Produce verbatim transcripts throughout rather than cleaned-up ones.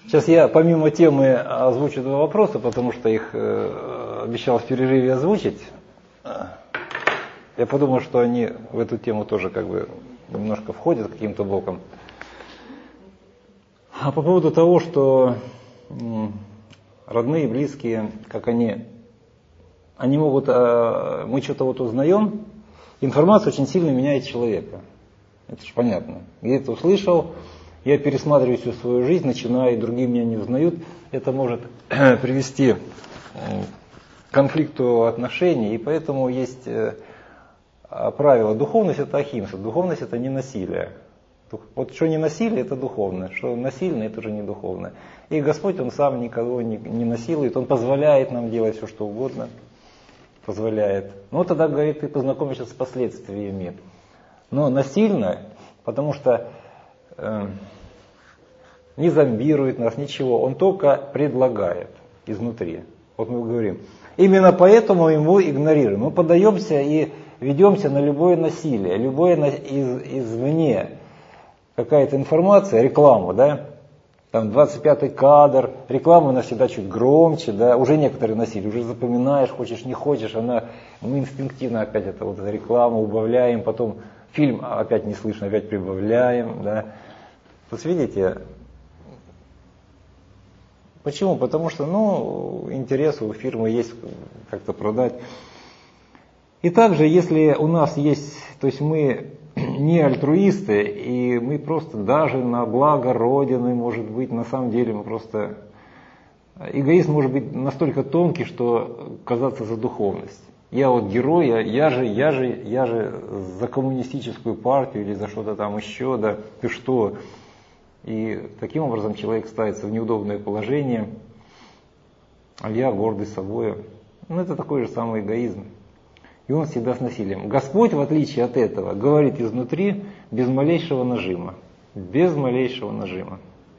Сейчас я помимо темы озвучу два вопроса, потому что их э, обещал в перерыве озвучить. Я подумал, что они в эту тему тоже как бы немножко входят каким-то боком. А по поводу того, что м, родные, близкие, как они, они могут, э, мы что-то вот узнаем, информация очень сильно меняет человека. Это же понятно. Я это услышал, я пересматриваю всю свою жизнь, начинаю, и другие меня не узнают. Это может привести к конфликту отношений, и поэтому есть правило: духовность — это ахимса, духовность — это не насилие. Вот что не насилие — это духовное, что насильно — это уже не духовное. И Господь, Он сам никого не, не насилует, Он позволяет нам делать все, что угодно, позволяет. Ну тогда, говорит, ты познакомишься с последствиями. Но насильно, потому что э, не зомбирует нас, ничего, Он только предлагает изнутри. Вот мы говорим. Именно поэтому мы его игнорируем. Мы поддаемся и ведемся на любое насилие, любое на, из, извне. Какая-то информация, рекламу, да, там двадцать пятый кадр, реклама у нас всегда чуть громче, да, уже некоторые насилие, уже запоминаешь, хочешь, не хочешь, она, мы инстинктивно опять это вот рекламу убавляем, потом фильм опять не слышно, опять прибавляем, да. Вот видите, почему? Потому что, ну, интерес у фирмы есть как-то продать. И также, если у нас есть, то есть мы не альтруисты, и мы просто даже на благо Родины, может быть, на самом деле мы просто... Эгоизм может быть настолько тонкий, что казаться за духовность. Я вот герой, я, я, же, я, же, я же за коммунистическую партию или за что-то там еще, да, ты что? И таким образом человек ставится в неудобное положение, а я гордый собой. Ну, это такой же самый эгоизм. И он всегда с насилием. Господь, в отличие от этого, говорит изнутри без малейшего нажима. Без малейшего нажима.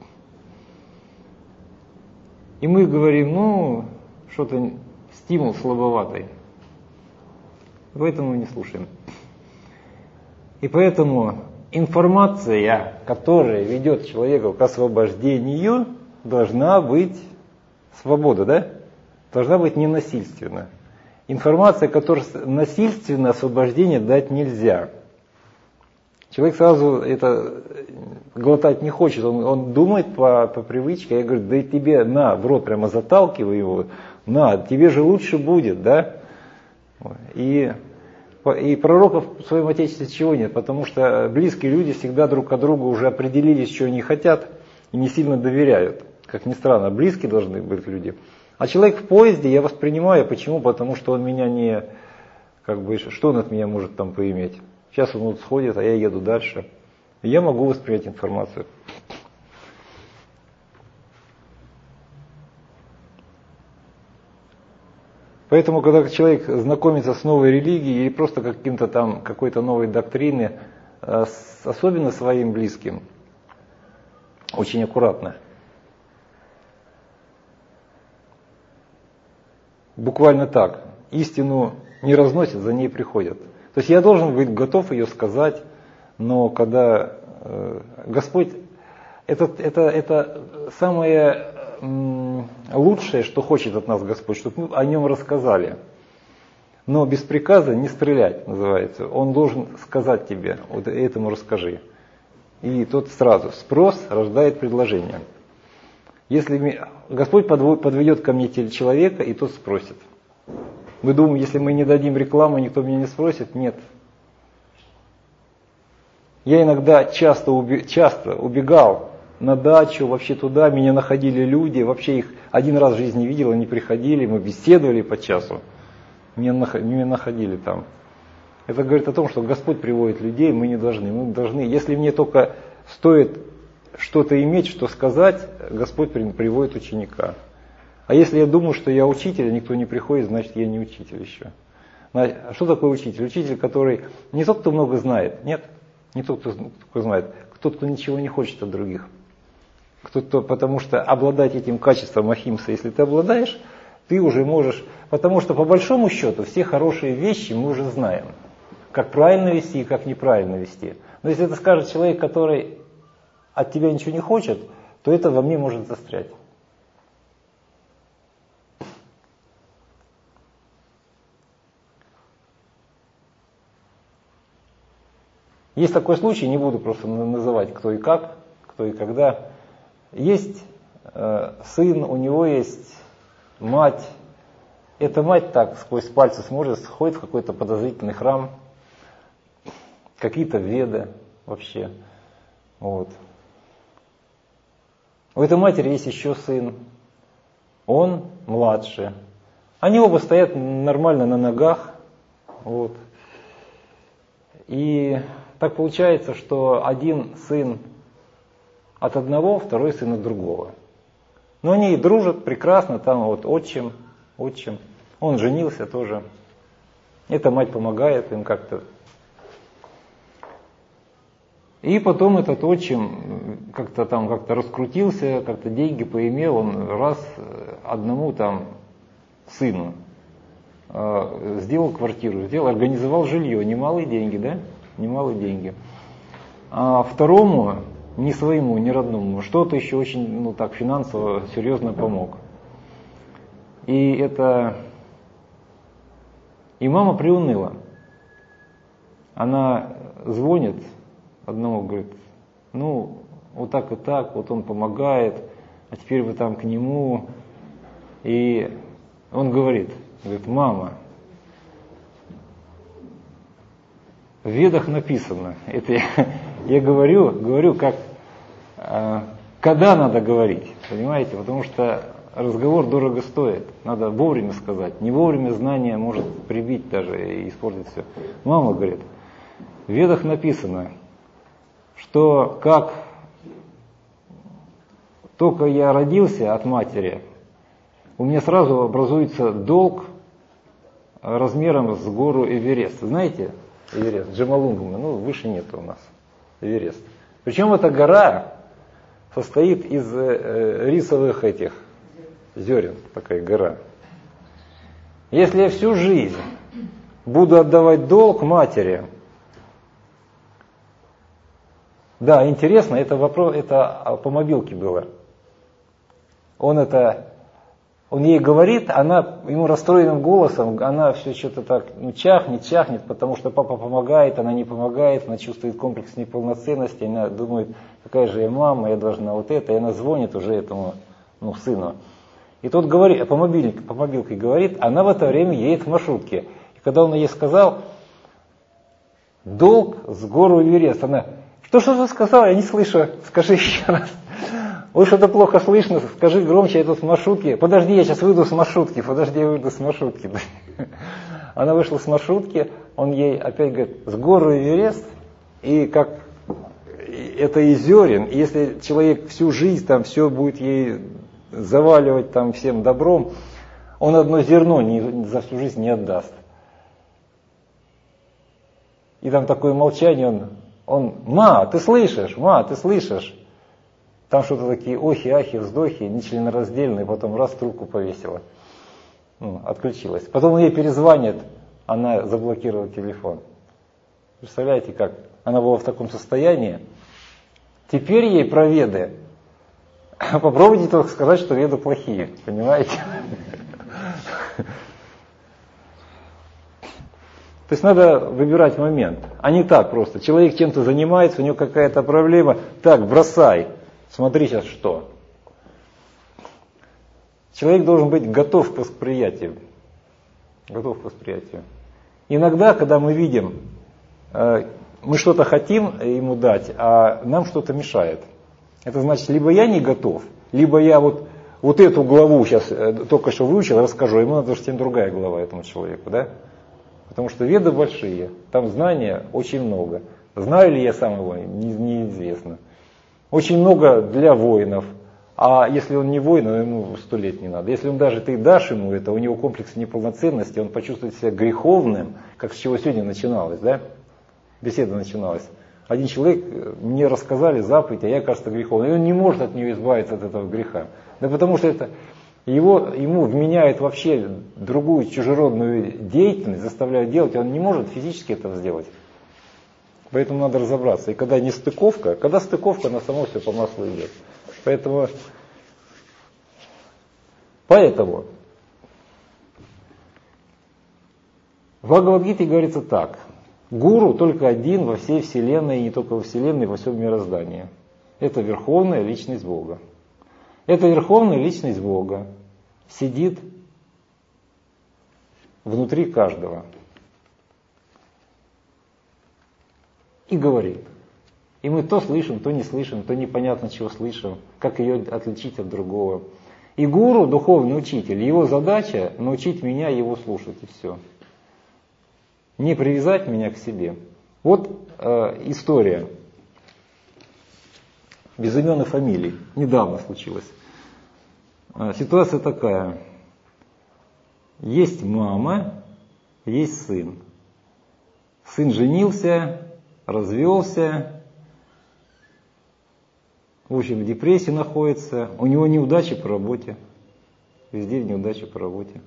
И мы говорим, ну, что-то стимул слабоватый. Поэтому мы не слушаем. И поэтому информация, которая ведет человека к освобождению, должна быть свобода, да? Должна быть ненасильственна. Информация, которая насильственное освобождение дать нельзя. Человек сразу это глотать не хочет, он, он думает по, по привычке, я говорю, да и тебе на, в рот прямо заталкиваю его, на, тебе же лучше будет, да? И, и пророков в своем отечестве чего нет, потому что близкие люди всегда друг от друга уже определились, что они хотят, и не сильно доверяют. Как ни странно, близкие должны быть люди. А человек в поезде я воспринимаю, почему? Потому что он меня не, как бы, что он от меня может там поиметь? Сейчас он вот сходит, а я еду дальше. И я могу воспринять информацию. Поэтому, когда человек знакомится с новой религией или просто каким-то там, какой-то новой доктриной, особенно своим близким, очень аккуратно. Буквально так. Истину не разносят, за ней приходят. То есть я должен быть готов ее сказать, но когда э, Господь, это, это, это самое м, лучшее, что хочет от нас Господь, чтобы мы о нем рассказали. Но без приказа не стрелять, называется. Он должен сказать тебе, вот этому расскажи. И тот сразу, спрос рождает предложение. Если Господь подведет ко мне человека, и тот спросит. Вы думаете, если мы не дадим рекламу, никто меня не спросит? Нет. Я иногда часто, уби- часто убегал на дачу, вообще туда, меня находили люди, вообще их один раз в жизни видел, они приходили, мы беседовали по часу, меня, нах- меня находили там. Это говорит о том, что Господь приводит людей, мы не должны. Мы должны, если мне только стоит что-то иметь, что сказать, Господь приводит ученика. А если я думаю, что я учитель, а никто не приходит, значит я не учитель еще. А что такое учитель? Учитель, который не тот, кто много знает, нет, не тот, кто, кто знает, тот, кто ничего не хочет от других. Кто-то, потому что обладать этим качеством ахимса, если ты обладаешь, ты уже можешь, потому что по большому счету все хорошие вещи мы уже знаем. Как правильно вести и как неправильно вести. Но если это скажет человек, который от тебя ничего не хочет, то это во мне может застрять. Есть такой случай, не буду просто называть кто и как, кто и когда. Есть э, сын, у него есть мать. Эта мать так сквозь пальцы смотрит, ходит в какой-то подозрительный храм, какие-то веды вообще. Вот. У этой матери есть еще сын, он младше. Они оба стоят нормально на ногах. Вот. И так получается, что один сын от одного, второй сын от другого. Но они и дружат прекрасно, там вот отчим, отчим. Он женился тоже. Эта мать помогает им как-то. И потом этот отчим как-то там как-то раскрутился, как-то деньги поимел, он раз одному там сыну э, сделал квартиру, сделал, организовал жилье, немалые деньги, да? Немалые деньги. А второму, не своему, не родному, что-то еще очень, ну так, финансово серьезно помог. И это... И мама приуныла. Она звонит одному, говорит, ну, вот так и так, вот он помогает, а теперь вы там к нему. И он говорит, говорит, мама, в ведах написано, это я, я говорю, говорю, как, э, когда надо говорить, понимаете, потому что разговор дорого стоит, надо вовремя сказать, не вовремя знание может прибить даже и испортить все. Мама говорит, в ведах написано, что как только я родился от матери, у меня сразу образуется долг размером с гору Эверест. Знаете, Эверест, Джомолунгма, ну выше нет у нас Эверест. Причем эта гора состоит из э, рисовых этих зерен, такая гора. Если я всю жизнь буду отдавать долг матери, да, интересно, это вопрос, это по мобилке было. Он это, он ей говорит, она ему расстроенным голосом, она все что-то так, ну, чахнет, чахнет, потому что папа помогает, она не помогает, она чувствует комплекс неполноценности, она думает, какая же я мама, я должна вот это, и она звонит уже этому, ну, сыну. И тот говорит, по мобильнику, по мобилке говорит, она в это время едет в маршрутке. И когда он ей сказал, долг с гору Эверест, она, что что ты сказал, я не слышу, скажи еще раз. Ой, что-то плохо слышно, скажи громче, я тут в маршрутке. Подожди, я сейчас выйду с маршрутки, подожди, я выйду с маршрутки. Она вышла с маршрутки, он ей опять говорит, с гору Эверест, и как это из зерен, и если человек всю жизнь там все будет ей заваливать там всем добром, он одно зерно не, за всю жизнь не отдаст. И там такое молчание, он, он, ма, ты слышишь, ма, ты слышишь? Там что-то такие охи, ахи, вздохи, нечленораздельные, потом раз трубку повесила, ну, отключилась. Потом он ей перезвонит, она заблокировала телефон. Представляете как? Она была в таком состоянии. Теперь ей про веды. Попробуйте только сказать, что веды плохие, понимаете? То есть надо выбирать момент, а не так просто. Человек чем-то занимается, у него какая-то проблема, так, бросай, смотри сейчас что. Человек должен быть готов к восприятию. Готов к восприятию. Иногда, когда мы видим, мы что-то хотим ему дать, а нам что-то мешает. Это значит, либо я не готов, либо я вот, вот эту главу сейчас только что выучил, расскажу, ему надо совсем другая глава этому человеку, да? Потому что веды большие, там знания очень много. Знаю ли я сам его, неизвестно. Очень много для воинов. А если он не воин, ему сто лет не надо. Если он даже ты дашь ему это, у него комплекс неполноценности, он почувствует себя греховным, как с чего сегодня начиналось, да? Беседа начиналась. Один человек, мне рассказали заповедь, а я, кажется, греховный. И он не может от нее избавиться, от этого греха. Да потому что это его, ему вменяют вообще другую чужеродную деятельность, заставляют делать, и он не может физически это сделать. Поэтому надо разобраться. И когда не стыковка, когда стыковка, на само все по маслу идет. Поэтому, поэтому в Бхагавад-гите говорится так. Гуру только один во всей Вселенной, и не только во Вселенной, во всем мироздании. Это Верховная Личность Бога. Эта Верховная Личность Бога сидит внутри каждого и говорит. И мы то слышим, то не слышим, то непонятно чего слышим, как ее отличить от другого. И гуру, духовный учитель, его задача научить меня его слушать, и все. Не привязать меня к себе. Вот э, история без имен и фамилий. Недавно случилась. Э, ситуация такая. Есть мама, есть сын. Сын женился, развелся, в общем, в депрессии находится. У него неудачи по работе. Везде неудачи по работе.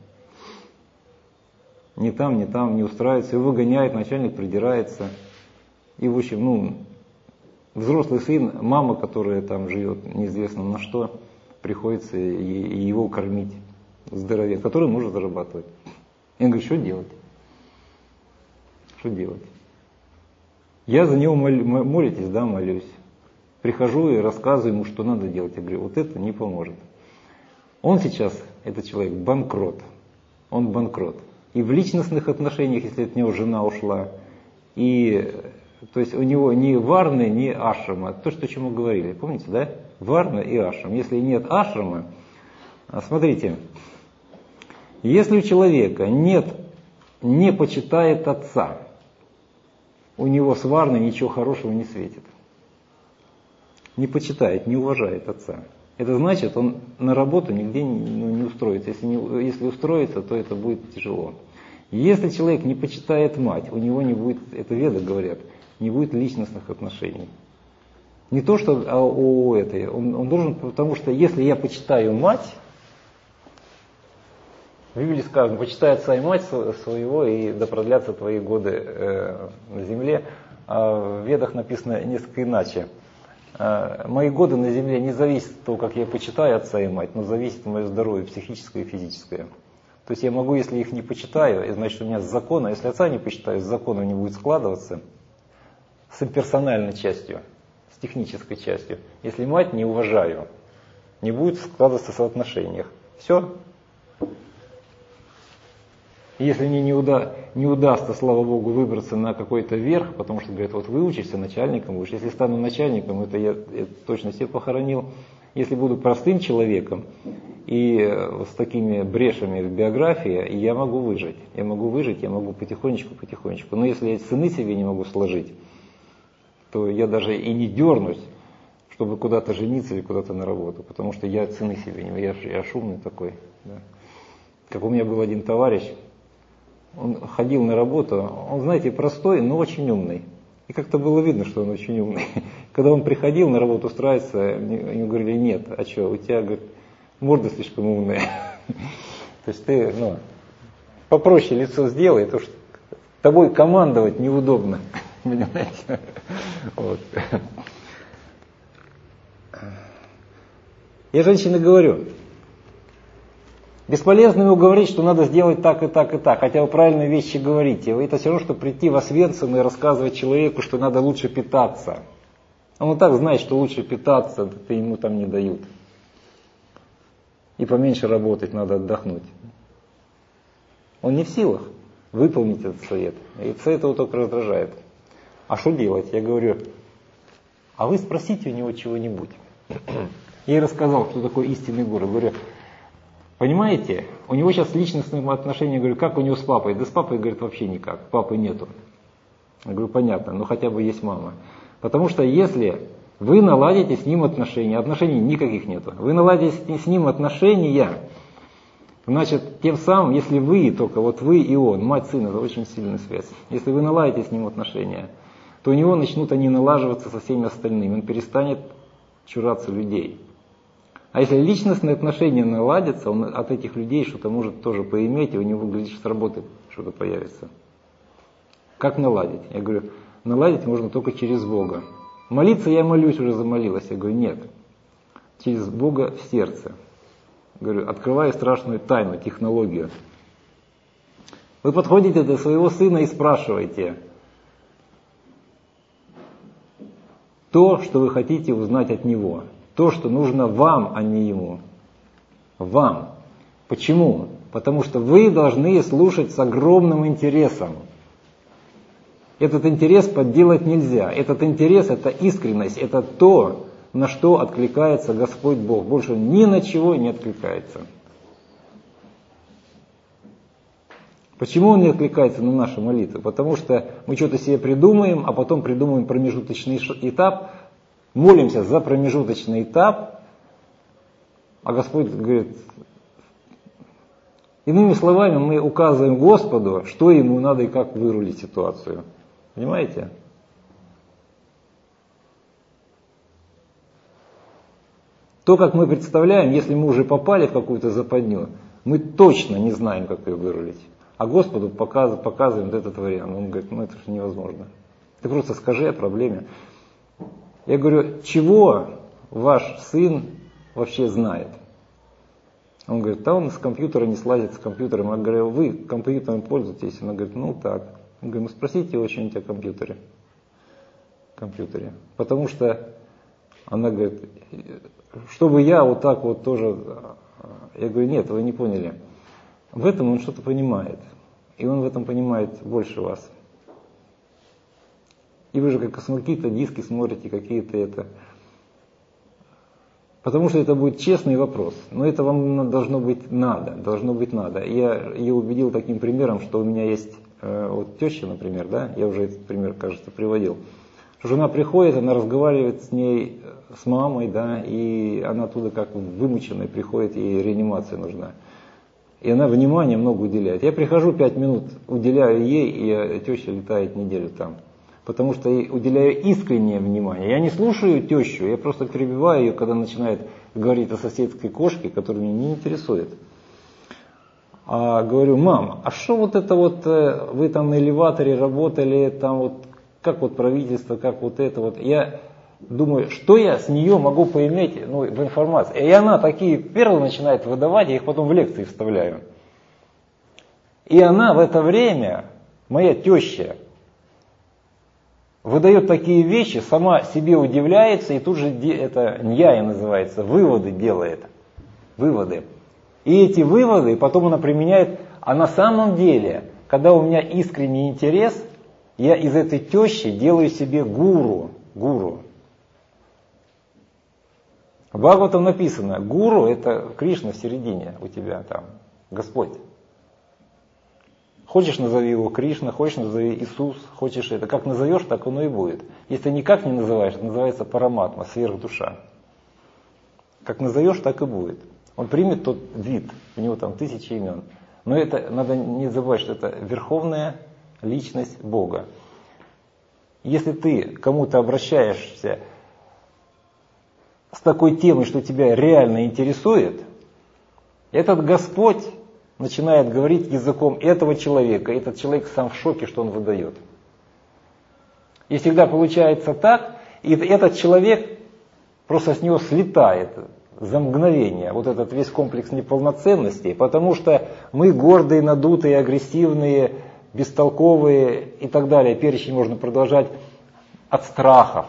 Ни там, ни там не устраивается, его выгоняет, начальник придирается. И, в общем, ну, взрослый сын, мама, которая там живет неизвестно на что, приходится и, и его кормить, здоровец, который может зарабатывать. Я говорю, что делать? Что делать? Я за него мол, молитесь, да, молюсь. Прихожу и рассказываю ему, что надо делать. Я говорю, вот это не поможет. Он сейчас, этот человек, банкрот. Он банкрот. И в личностных отношениях, если от него жена ушла, и то есть у него ни варны, ни ашрама, то, что чему говорили, помните, да? Варна и ашрам. Если нет ашрама, смотрите, если у человека нет, не почитает отца, у него с варной ничего хорошего не светит. Не почитает, не уважает отца. Это значит, он на работу нигде не, ну, не устроится. Если, не, если устроится, то это будет тяжело. Если человек не почитает мать, у него не будет, это веды говорят, не будет личностных отношений. Не то, что а у этой, он, он должен, потому что если я почитаю мать, в Библии сказано, почитай отца и мать своего, и да продлятся твои годы э, на земле. А в ведах написано несколько иначе. Мои годы на земле не зависят от того, как я почитаю отца и мать, но зависит мое здоровье психическое и физическое. То есть я могу, если их не почитаю, значит у меня с закона, если отца не почитаю, с закона не будет складываться, с имперсональной частью, с технической частью. Если мать не уважаю, не будет складываться в соотношениях. Все. Если мне не, уда, не удастся, слава Богу, выбраться на какой-то верх, потому что, говорят, вот выучишься, начальником будешь. Если стану начальником, это я, я точно себе похоронил. Если буду простым человеком и с такими брешами в биографии, я могу выжить. Я могу выжить, я могу потихонечку-потихонечку. Но если я сыны себе не могу сложить, то я даже и не дернусь, чтобы куда-то жениться или куда-то на работу. Потому что я цены себе не могу, я, я шумный такой. Да. Как у меня был один товарищ, он ходил на работу, он, знаете, простой, но очень умный. И как-то было видно, что он очень умный. Когда он приходил на работу устраиваться, ему говорили, нет, а что, у тебя, говорит, морда слишком умная. То есть ты, ну, попроще лицо сделай, потому что тобой командовать неудобно. Понимаете? Вот. Я женщине говорю, бесполезно ему говорить, что надо сделать так и так и так, хотя вы правильные вещи говорите. Это все равно, что прийти в Освенцим и рассказывать человеку, что надо лучше питаться. Он и так знает, что лучше питаться, это ему там не дают. И поменьше работать, надо отдохнуть. Он не в силах выполнить этот совет. И совет его только раздражает. А что делать? Я говорю, а вы спросите у него чего-нибудь. Я ей рассказал, кто такой истинный гуру. Говорю, понимаете, у него сейчас личностные отношения, говорю, как у него с папой? Да с папой, говорит, вообще никак, папы нету. Я говорю, понятно, но хотя бы есть мама. Потому что если вы наладите с ним отношения, отношений никаких нету, вы наладите с ним отношения, значит, тем самым, если вы, только вот вы и он, мать, сын, это очень сильная связь, если вы наладите с ним отношения, то у него начнут они налаживаться со всеми остальными, он перестанет чураться людей. А если личностные отношения наладятся, он от этих людей что-то может тоже поиметь, и у него, глядишь, с работы что-то появится. Как наладить? Я говорю, наладить можно только через Бога. Молиться я молюсь, уже замолилась. Я говорю, нет. через Бога в сердце. Говорю, открываю страшную тайну, технологию. Вы подходите до своего сына и спрашиваете то, что вы хотите узнать от него. То, что нужно вам, а не ему. Вам. Почему? Потому что вы должны слушать с огромным интересом. Этот интерес подделать нельзя. Этот интерес – это искренность, это то, на что откликается Господь Бог. Больше ни на чего не откликается. Почему Он не откликается на наши молитвы? Потому что мы что-то себе придумаем, а потом придумаем промежуточный этап, молимся за промежуточный этап, а Господь говорит, иными словами, мы указываем Господу, что Ему надо и как вырулить ситуацию. Понимаете? То, как мы представляем, если мы уже попали в какую-то западню, мы точно не знаем, как ее вырулить. А Господу показ, показываем этот вариант. Он говорит, ну это же невозможно. Ты просто скажи о проблеме. Я говорю, чего ваш сын вообще знает? Он говорит, да он с компьютера не слазит, с компьютером. Я говорю, вы компьютером пользуетесь? Он говорит, ну так. Я говорю, ну спросите его что-нибудь о компьютере. компьютере. Потому что она говорит, чтобы я вот так вот тоже... Я говорю, нет, вы не поняли. В этом он что-то понимает. И он в этом понимает больше вас. И вы же как какие-то диски смотрите, какие-то это... Потому что это будет честный вопрос. Но это вам должно быть надо. Должно быть надо. Я ее убедил таким примером, что у меня есть э, вот теща, например, да, я уже этот пример, кажется, приводил. Что жена приходит, она разговаривает с ней, с мамой, да, и она оттуда как вымученная приходит, ей реанимация нужна. И она внимание много уделяет. Я прихожу, пять минут уделяю ей, и теща летает неделю там. Потому что я уделяю искреннее внимание. Я не слушаю тещу, я просто перебиваю ее, когда начинает говорить о соседской кошке, которая меня не интересует. А говорю, мам, а что вот это вот, вы там на элеваторе работали, там вот, как вот правительство, как вот это вот. Я думаю, что я с нее могу поиметь, ну, в информации. И она такие перлы начинает выдавать, я их потом в лекции вставляю. И она в это время, моя теща, выдает такие вещи, сама себе удивляется и тут же, это ньяя называется, выводы делает. Выводы. И эти выводы потом она применяет, а на самом деле, когда у меня искренний интерес, я из этой тещи делаю себе гуру. Гуру. В Бхагаватам написано, гуру это Кришна в середине у тебя там, Господь. Хочешь, назови его Кришна, хочешь, назови Иисус, хочешь это. Как назовешь, так оно и будет. Если никак не называешь, это называется параматма, сверхдуша. Как назовешь, так и будет. Он примет тот вид, у него там тысячи имен. Но это надо не забывать, что это верховная личность Бога. Если ты кому-то обращаешься с такой темой, что тебя реально интересует, этот Господь начинает говорить языком этого человека. Этот человек сам в шоке, что он выдает. И всегда получается так, и этот человек просто с него слетает за мгновение. Вот этот весь комплекс неполноценности, потому что мы гордые, надутые, агрессивные, бестолковые и так далее. Перечень можно продолжать от страхов.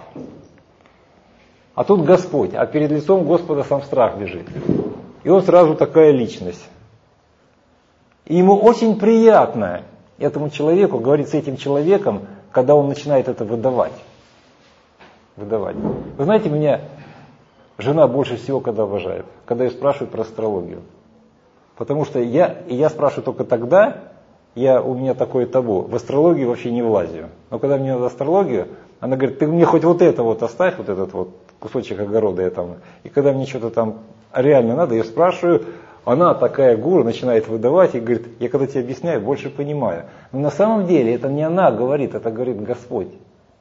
А тут Господь, а перед лицом Господа сам страх бежит. И он сразу такая личность. И ему очень приятно этому человеку говорить с этим человеком, когда он начинает это выдавать. Выдавать. Вы знаете, меня жена больше всего когда обожает, когда ее спрашивают про астрологию. Потому что я, и я спрашиваю только тогда, я, у меня такое табу, в астрологию вообще не влазю. Но когда мне надо астрологию, она говорит, ты мне хоть вот это вот оставь, вот этот вот кусочек огорода я там. И когда мне что-то там реально надо, я спрашиваю, она такая гуру начинает выдавать и говорит, я когда тебе объясняю, больше понимаю. Но на самом деле это не она говорит, это говорит Господь.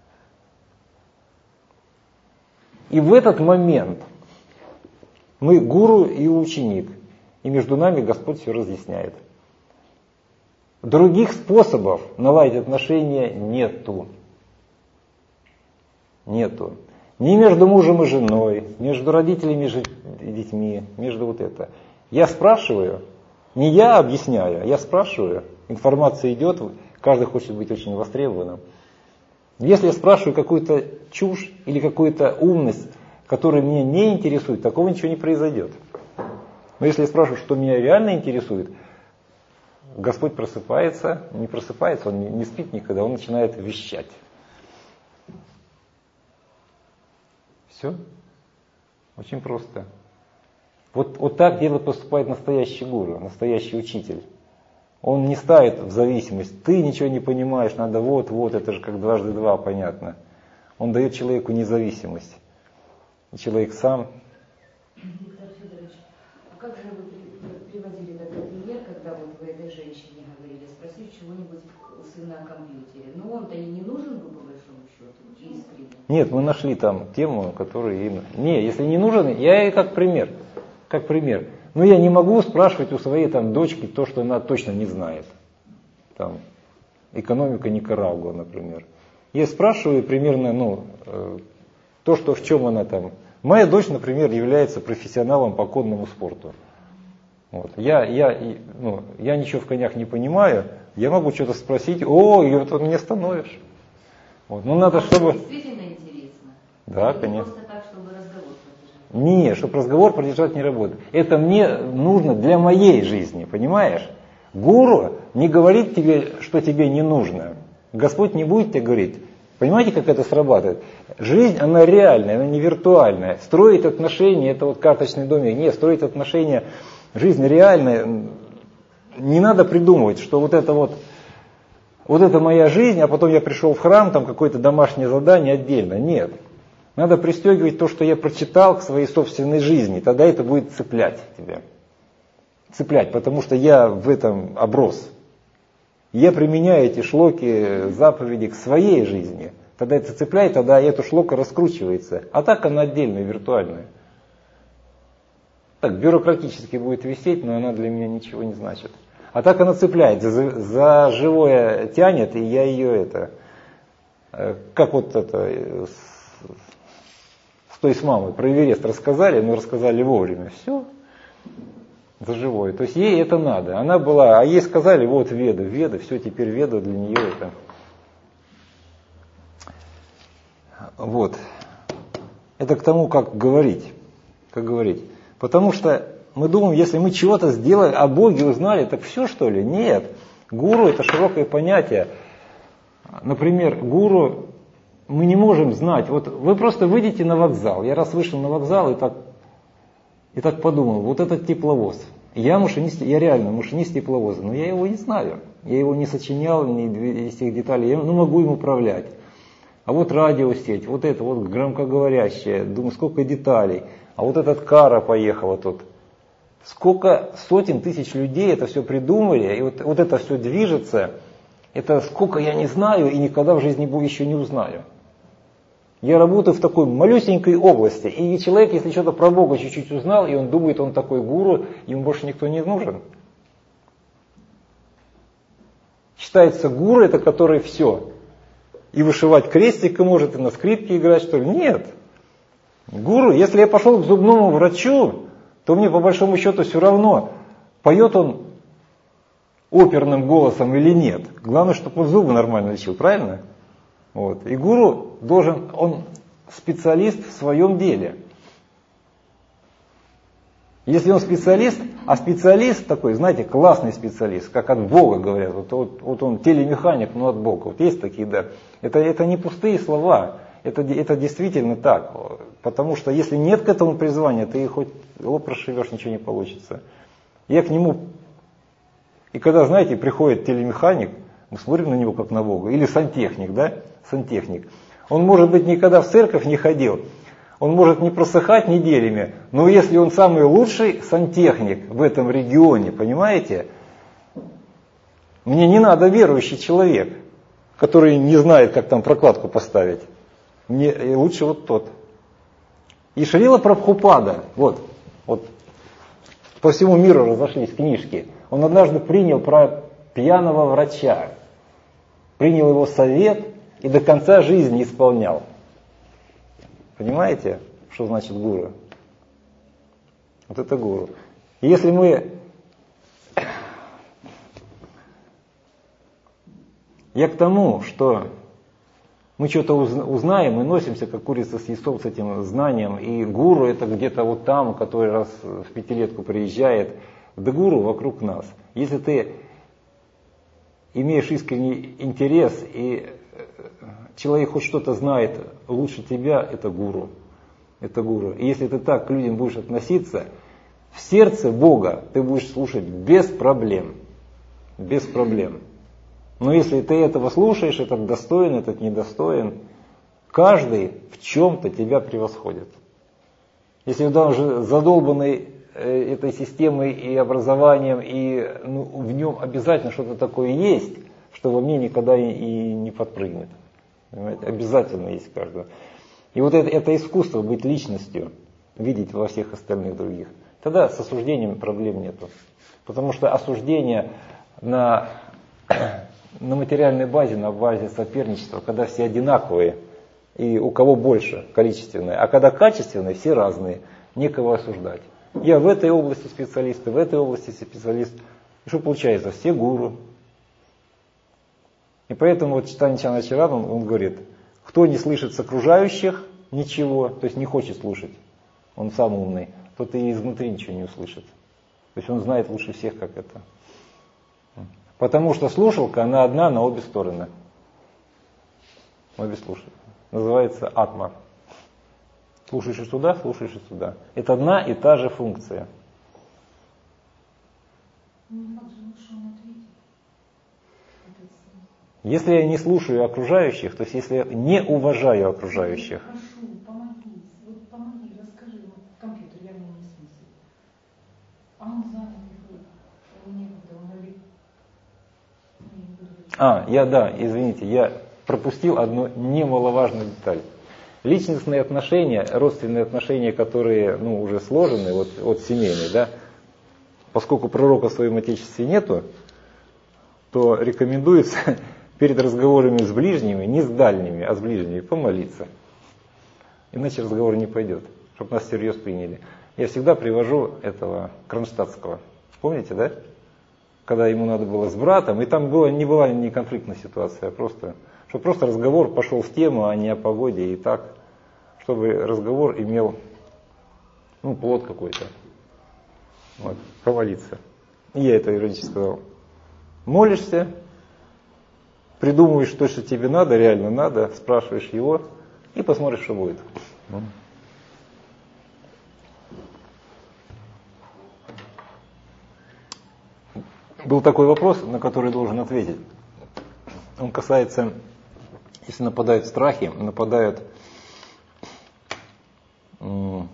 И в этот момент мы гуру и ученик. И между нами Господь все разъясняет. Других способов наладить отношения нету. Нету. ни между мужем и женой, между родителями и детьми, между вот это. Я спрашиваю, не я объясняю, а я спрашиваю, информация идет, каждый хочет быть очень востребованным. Если я спрашиваю какую-то чушь или какую-то умность, которая меня не интересует, такого ничего не произойдет. Но если я спрашиваю, что меня реально интересует, Господь просыпается, не просыпается, он не спит никогда, он начинает вещать. Все. Очень просто. Вот, вот так дело поступает настоящий гуру, настоящий учитель. Он не ставит в зависимость. Ты ничего не понимаешь, надо вот, вот, это же как дважды два, понятно. Он дает человеку независимость. И человек сам... Виктор Федорович, а как же вы приводили такой пример, когда вот вы этой женщине говорили, спросить чего-нибудь у сына о компьютере? Но он-то и не нужен был, по большому счету, искренне. Нет, мы нашли там тему, которую им... Не, если не нужен, я и как пример. Как пример. Но я не могу спрашивать у своей там дочки то, что она точно не знает. Там, экономика Никарагуа, например. Я спрашиваю примерно, ну, э, то, что в чем она там. Моя дочь, например, является профессионалом по конному спорту. Вот. Я, я, ну, я ничего в конях не понимаю, я могу что-то спросить, о, и вот мне становишь. Вот. Ну, надо, чтобы... Действительно интересно. Да, или конечно. Просто так, чтобы разговор продолжать? Не, чтобы разговор продолжать не работает. Это мне нужно для моей жизни, понимаешь? Гуру не говорит тебе, что тебе не нужно. Господь не будет тебе говорить. Понимаете, как это срабатывает? Жизнь, она реальная, она не виртуальная. Строить отношения, это вот карточный домик. Нет, строить отношения, жизнь реальная. Не надо придумывать, что вот это вот, вот это моя жизнь, а потом я пришел в храм, там какое-то домашнее задание отдельно. Нет. Надо пристегивать то, что я прочитал, к своей собственной жизни. Тогда это будет цеплять тебя. Цеплять, потому что я в этом оброс. Я применяю эти шлоки, заповеди к своей жизни. Тогда это цепляет, тогда эта шлока раскручивается. А так она отдельная, виртуальная. Так, бюрократически будет висеть, но она для меня ничего не значит. А так она цепляет, за, за живое тянет, и я ее это... Как вот это... С той с мамой про Эверест рассказали, но рассказали вовремя. Все. За живое. То есть ей это надо. Она была, а ей сказали, вот Веда, Веда, все, теперь Веда для нее это. Вот. Это к тому, как говорить. Как говорить. Потому что мы думаем, если мы чего-то сделали, о Боге узнали, так все что ли? Нет. Гуру это широкое понятие. Например, гуру мы не можем знать. Вот вы просто выйдете на вокзал. Я раз вышел на вокзал и так И так подумал, вот этот тепловоз, я машинист, я реально машинист тепловоза, но я его не знаю, я его не сочинял, ни из тех деталей, я ну, могу им управлять. А вот радиосеть, вот это вот громкоговорящее, думаю, сколько деталей, а вот этот кара поехала тут. Сколько сотен тысяч людей это все придумали, и вот, вот это все движется, это сколько я не знаю и никогда в жизни еще не узнаю. Я работаю в такой малюсенькой области, и человек, если что-то про Бога чуть-чуть узнал, и он думает, он такой гуру, ему больше никто не нужен. Считается гуру, это который все. И вышивать крестик может, и на скрипке играть, что ли. Нет. Гуру, если я пошел к зубному врачу, то мне по большому счету все равно, поет он оперным голосом или нет. Главное, чтобы он зубы нормально лечил, правильно? Вот. И гуру должен, он специалист в своем деле. Если он специалист, а специалист такой, знаете, классный специалист, как от Бога говорят, вот, вот, вот он телемеханик, но от Бога, вот есть такие, да. Это, это не пустые слова, это, это действительно так. Потому что если нет к этому призвания, ты хоть лоб расшивешь, ничего не получится. Я к нему, и когда, знаете, приходит телемеханик, мы смотрим на него как на Бога, или сантехник, да, сантехник. Он, может быть, никогда в церковь не ходил, он может не просыхать неделями, но если он самый лучший сантехник в этом регионе, понимаете, мне не надо верующий человек, который не знает, как там прокладку поставить. Мне лучше вот тот. И Шрила Прабхупада, вот, вот, по всему миру разошлись книжки, он однажды принял про пьяного врача, принял его совет и до конца жизни исполнял. Понимаете, что значит гуру? Вот это гуру. И если мы... Я к тому, что мы что-то узнаем и носимся, как курица с яйцом, с этим знанием, и гуру это где-то вот там, который раз в пятилетку приезжает, да гуру вокруг нас. Если ты имеешь искренний интерес, и человек хоть что-то знает лучше тебя, это гуру. Это гуру. И если ты так к людям будешь относиться, в сердце Бога ты будешь слушать без проблем. Без проблем. Но если ты этого слушаешь, этот достоин, этот недостоин, каждый в чем-то тебя превосходит. Если он уже задолбанный этой системой и образованием, и ну, в нем обязательно что-то такое есть, что во мне никогда и, и не подпрыгнет. Понимаете? Обязательно есть каждого. И вот это, это искусство быть личностью, видеть во всех остальных других. Тогда с осуждением проблем нету. Потому что осуждение на, на материальной базе, на базе соперничества, когда все одинаковые, и у кого больше количественное, а когда качественное, все разные, некого осуждать. Я в этой области специалист, в этой области специалист. И что получается? Все гуру. И поэтому вот Чайтанья Чаритамриту он, он говорит, кто не слышит с окружающих ничего, то есть не хочет слушать, он сам умный, тот и изнутри ничего не услышит. То есть он знает лучше всех, как это. Потому что слушалка, она одна на обе стороны. Обе слушают. Называется атма. Слушаешь и сюда, слушаешь и сюда. Это одна и та же функция. Если я не слушаю окружающих, то есть если я не уважаю окружающих. Прошу, помоги, вот помоги, расскажи, вот компьютер я в нем не смысле. А он занят, он некогда, он говорит. А, я, да, извините, я пропустил одну немаловажную деталь. Личностные отношения, родственные отношения, которые ну, уже сложены, вот, вот семейные, да, поскольку пророка в своем отечестве нету, то рекомендуется перед разговорами с ближними, не с дальними, а с ближними, помолиться. Иначе разговор не пойдет, чтобы нас всерьез приняли. Я всегда привожу этого Кронштадтского. Помните, да? Когда ему надо было с братом, и там было, не была не конфликтная ситуация, а просто, чтобы просто разговор пошел в тему, а не о погоде, и так, чтобы разговор имел ну, плод какой-то. Вот, помолиться. И я это иронически сказал. Молишься, придумываешь то, что тебе надо, реально надо, спрашиваешь его и посмотришь, что будет. Был такой вопрос, на который должен ответить. Он касается, если нападают страхи, нападают м-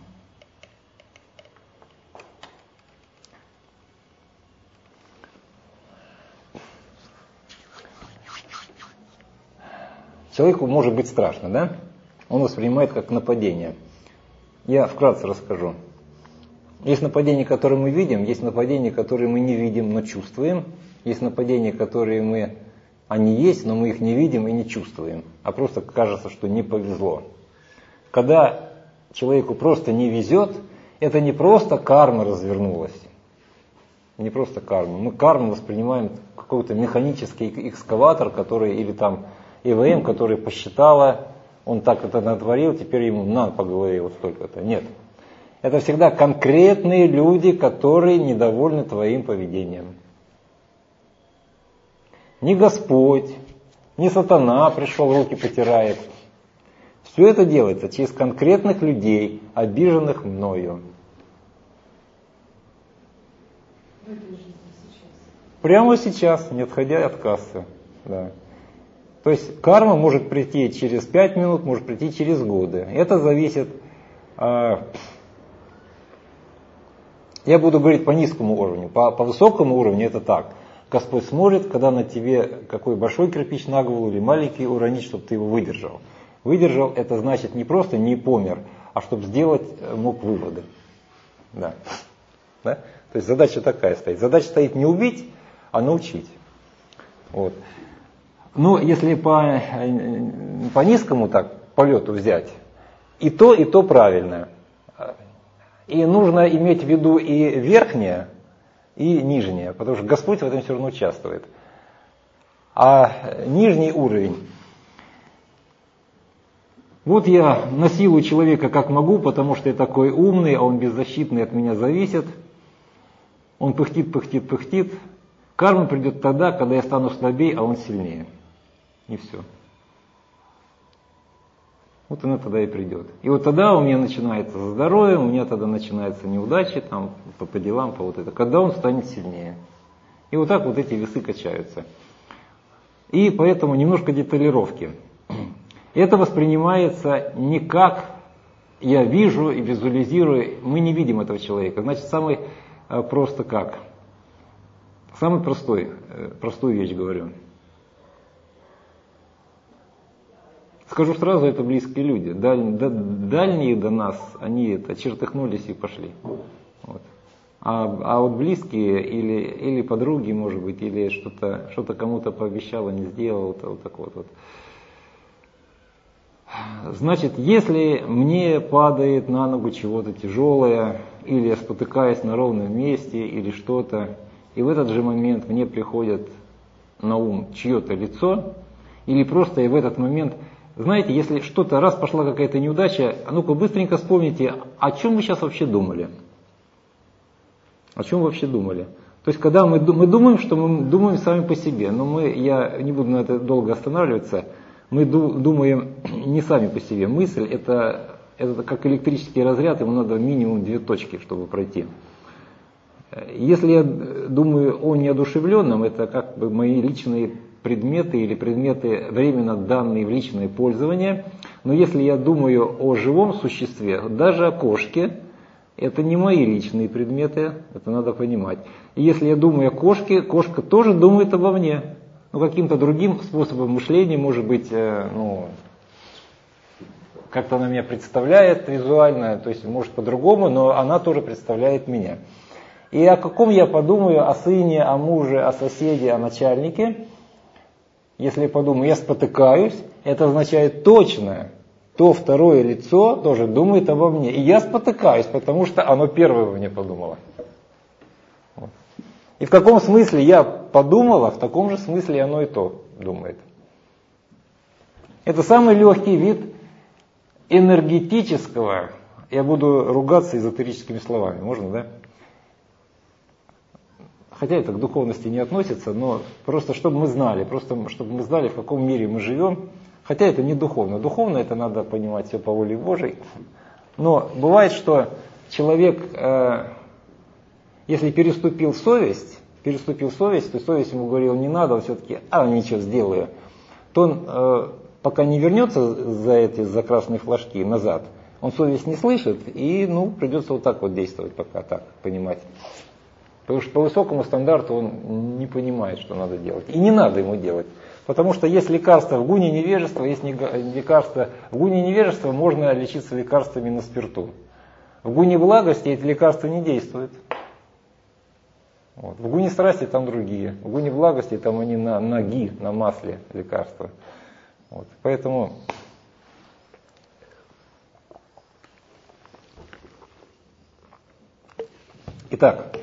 Человеку может быть страшно, да? Он воспринимает как нападение. Я вкратце расскажу. Есть нападения, которые мы видим, есть нападения, которые мы не видим, но чувствуем. Есть нападения, которые мы, они есть, но мы их не видим и не чувствуем. А просто кажется, что не повезло. Когда человеку просто не везет, это не просто карма развернулась. Не просто карма. Мы карму воспринимаем как какой-то механический экскаватор, который, или там ИВМ, который посчитала, он так это натворил, теперь ему на по голове вот столько-то. Нет. Это всегда конкретные люди, которые недовольны твоим поведением. Не Господь, не сатана пришел, руки потирает. Все это делается через конкретных людей, обиженных мною. Прямо сейчас, не отходя от кассы. Да. То есть карма может прийти через пять минут, может прийти через годы. Это зависит... Э, я буду говорить по низкому уровню. По, по высокому уровню это так. Господь смотрит, когда на тебе какой большой кирпич на голову или маленький уронить, чтобы ты его выдержал. Выдержал, это значит не просто не помер, а чтобы сделать мог выводы. Да. Да? То есть задача такая стоит. Задача стоит не убить, а научить. Вот. Ну, если по, по низкому так полету взять, и то, и то правильно. И нужно иметь в виду и верхнее, и нижнее, потому что Господь в этом все равно участвует. А нижний уровень. Вот я насилую человека как могу, потому что я такой умный, а он беззащитный, от меня зависит. Он пыхтит, пыхтит, пыхтит. Карма придет тогда, когда я стану слабее, а он сильнее. И все. Вот она тогда и придет. И вот тогда у меня начинается здоровье, у меня тогда начинаются неудачи, там, по, по делам, по вот это. Когда он станет сильнее. И вот так вот эти весы качаются. И поэтому немножко деталировки. Это воспринимается не как я вижу и визуализирую, мы не видим этого человека. Значит, самый просто как? Самый простой, простую вещь говорю. Скажу сразу, это близкие люди. Даль, да, дальние до нас, они это, чертыхнулись и пошли. Вот. А, а вот близкие или, или подруги, может быть, или что-то, что-то кому-то пообещала, не сделала, вот, вот так вот. вот. Значит, если мне падает на ногу чего-то тяжелое, или я спотыкаюсь на ровном месте, или что-то, и в этот же момент мне приходит на ум чье-то лицо, или просто я в этот момент, знаете, если что-то, раз пошла какая-то неудача, а ну-ка быстренько вспомните, о чем вы сейчас вообще думали? О чем вы вообще думали? То есть, когда мы, мы думаем, что мы думаем сами по себе, но мы, я не буду на это долго останавливаться, мы думаем не сами по себе. Мысль это, это как электрический разряд, ему надо минимум две точки, чтобы пройти. Если я думаю о неодушевленном, это как бы мои личные предметы или предметы временно данные в личное пользование. Но если я думаю о живом существе, даже о кошке, это не мои личные предметы, это надо понимать. И если я думаю о кошке, кошка тоже думает обо мне. Ну, каким-то другим способом мышления, может быть, э, ну, как-то она меня представляет визуально, то есть может по-другому, но она тоже представляет меня. И о каком я подумаю, о сыне, о муже, о соседе, о начальнике, если я подумаю, я спотыкаюсь, это означает точно, то второе лицо тоже думает обо мне. И я спотыкаюсь, потому что оно первое во мне подумало. Вот. И в каком смысле я подумала, в таком же смысле оно и то думает. Это самый легкий вид энергетического, я буду ругаться эзотерическими словами, можно, да? Хотя это к духовности не относится, но просто чтобы мы знали, просто чтобы мы знали, в каком мире мы живем. Хотя это не духовно. Духовно это надо понимать все по воле Божией. Но бывает, что человек, э, если переступил совесть, переступил совесть, то совесть ему говорила, не надо, он все-таки, а ничего, сделаю. То он, э, пока не вернется за эти, за красные флажки назад, он совесть не слышит, и ну, придется вот так вот действовать, пока так, понимать. Потому что по высокому стандарту он не понимает, что надо делать. И не надо ему делать. Потому что есть лекарства в гуне невежества, есть лекарства. В гуне невежества можно лечиться лекарствами на спирту. В гуне благости эти лекарства не действуют. Вот. В гуне страсти там другие. В гуне благости там они на, на ги, на масле лекарства. Вот. Поэтому итак,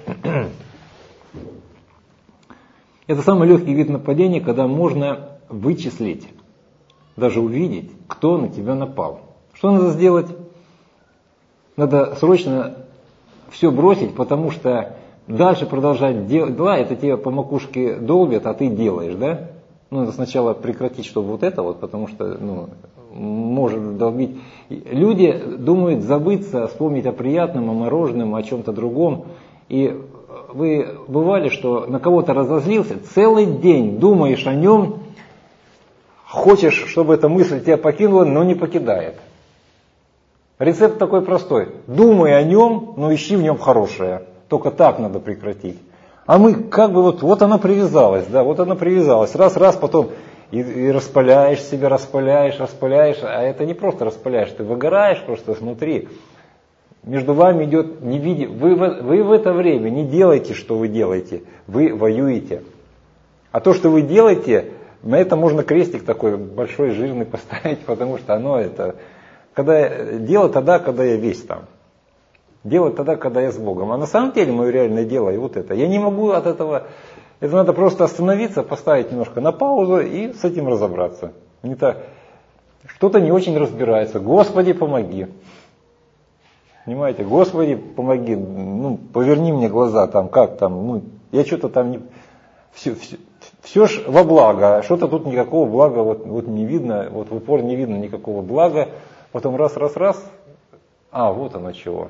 это самый легкий вид нападения, когда можно вычислить, даже увидеть, кто на тебя напал. Что надо сделать? Надо срочно все бросить, потому что дальше продолжать делать дела, это тебе по макушке долбят, а ты делаешь, да? Ну, надо сначала прекратить, чтобы вот это вот, потому что, ну, может долбить. Люди думают забыться, вспомнить о приятном, о мороженом, о чем-то другом. И вы бывали, что на кого-то разозлился, целый день думаешь о нем, хочешь, чтобы эта мысль тебя покинула, но не покидает. Рецепт такой простой. Думай о нем, но ищи в нем хорошее. Только так надо прекратить. А мы как бы вот, вот она привязалась, да, вот она привязалась. Раз, раз, потом и, и распыляешь себя, распыляешь, распыляешь. А это не просто распыляешь, ты выгораешь просто смотри. Между вами идет невидимый. Вы, вы в это время не делаете, что вы делаете. Вы воюете. А то, что вы делаете, на это можно крестик такой большой, жирный поставить, потому что оно это когда, делать тогда, когда я весь там. Делать тогда, когда я с Богом. А на самом деле мое реальное дело и вот это. Я не могу от этого, это надо просто остановиться, поставить немножко на паузу и с этим разобраться. Не так, что-то не очень разбирается. Господи, помоги. Понимаете, Господи, помоги, ну, поверни мне глаза, там, как там, ну, я что-то там не... Все, все, все ж во благо, что-то тут никакого блага вот, вот не видно, вот в упор не видно никакого блага. Потом раз, раз, раз, а, вот оно чего.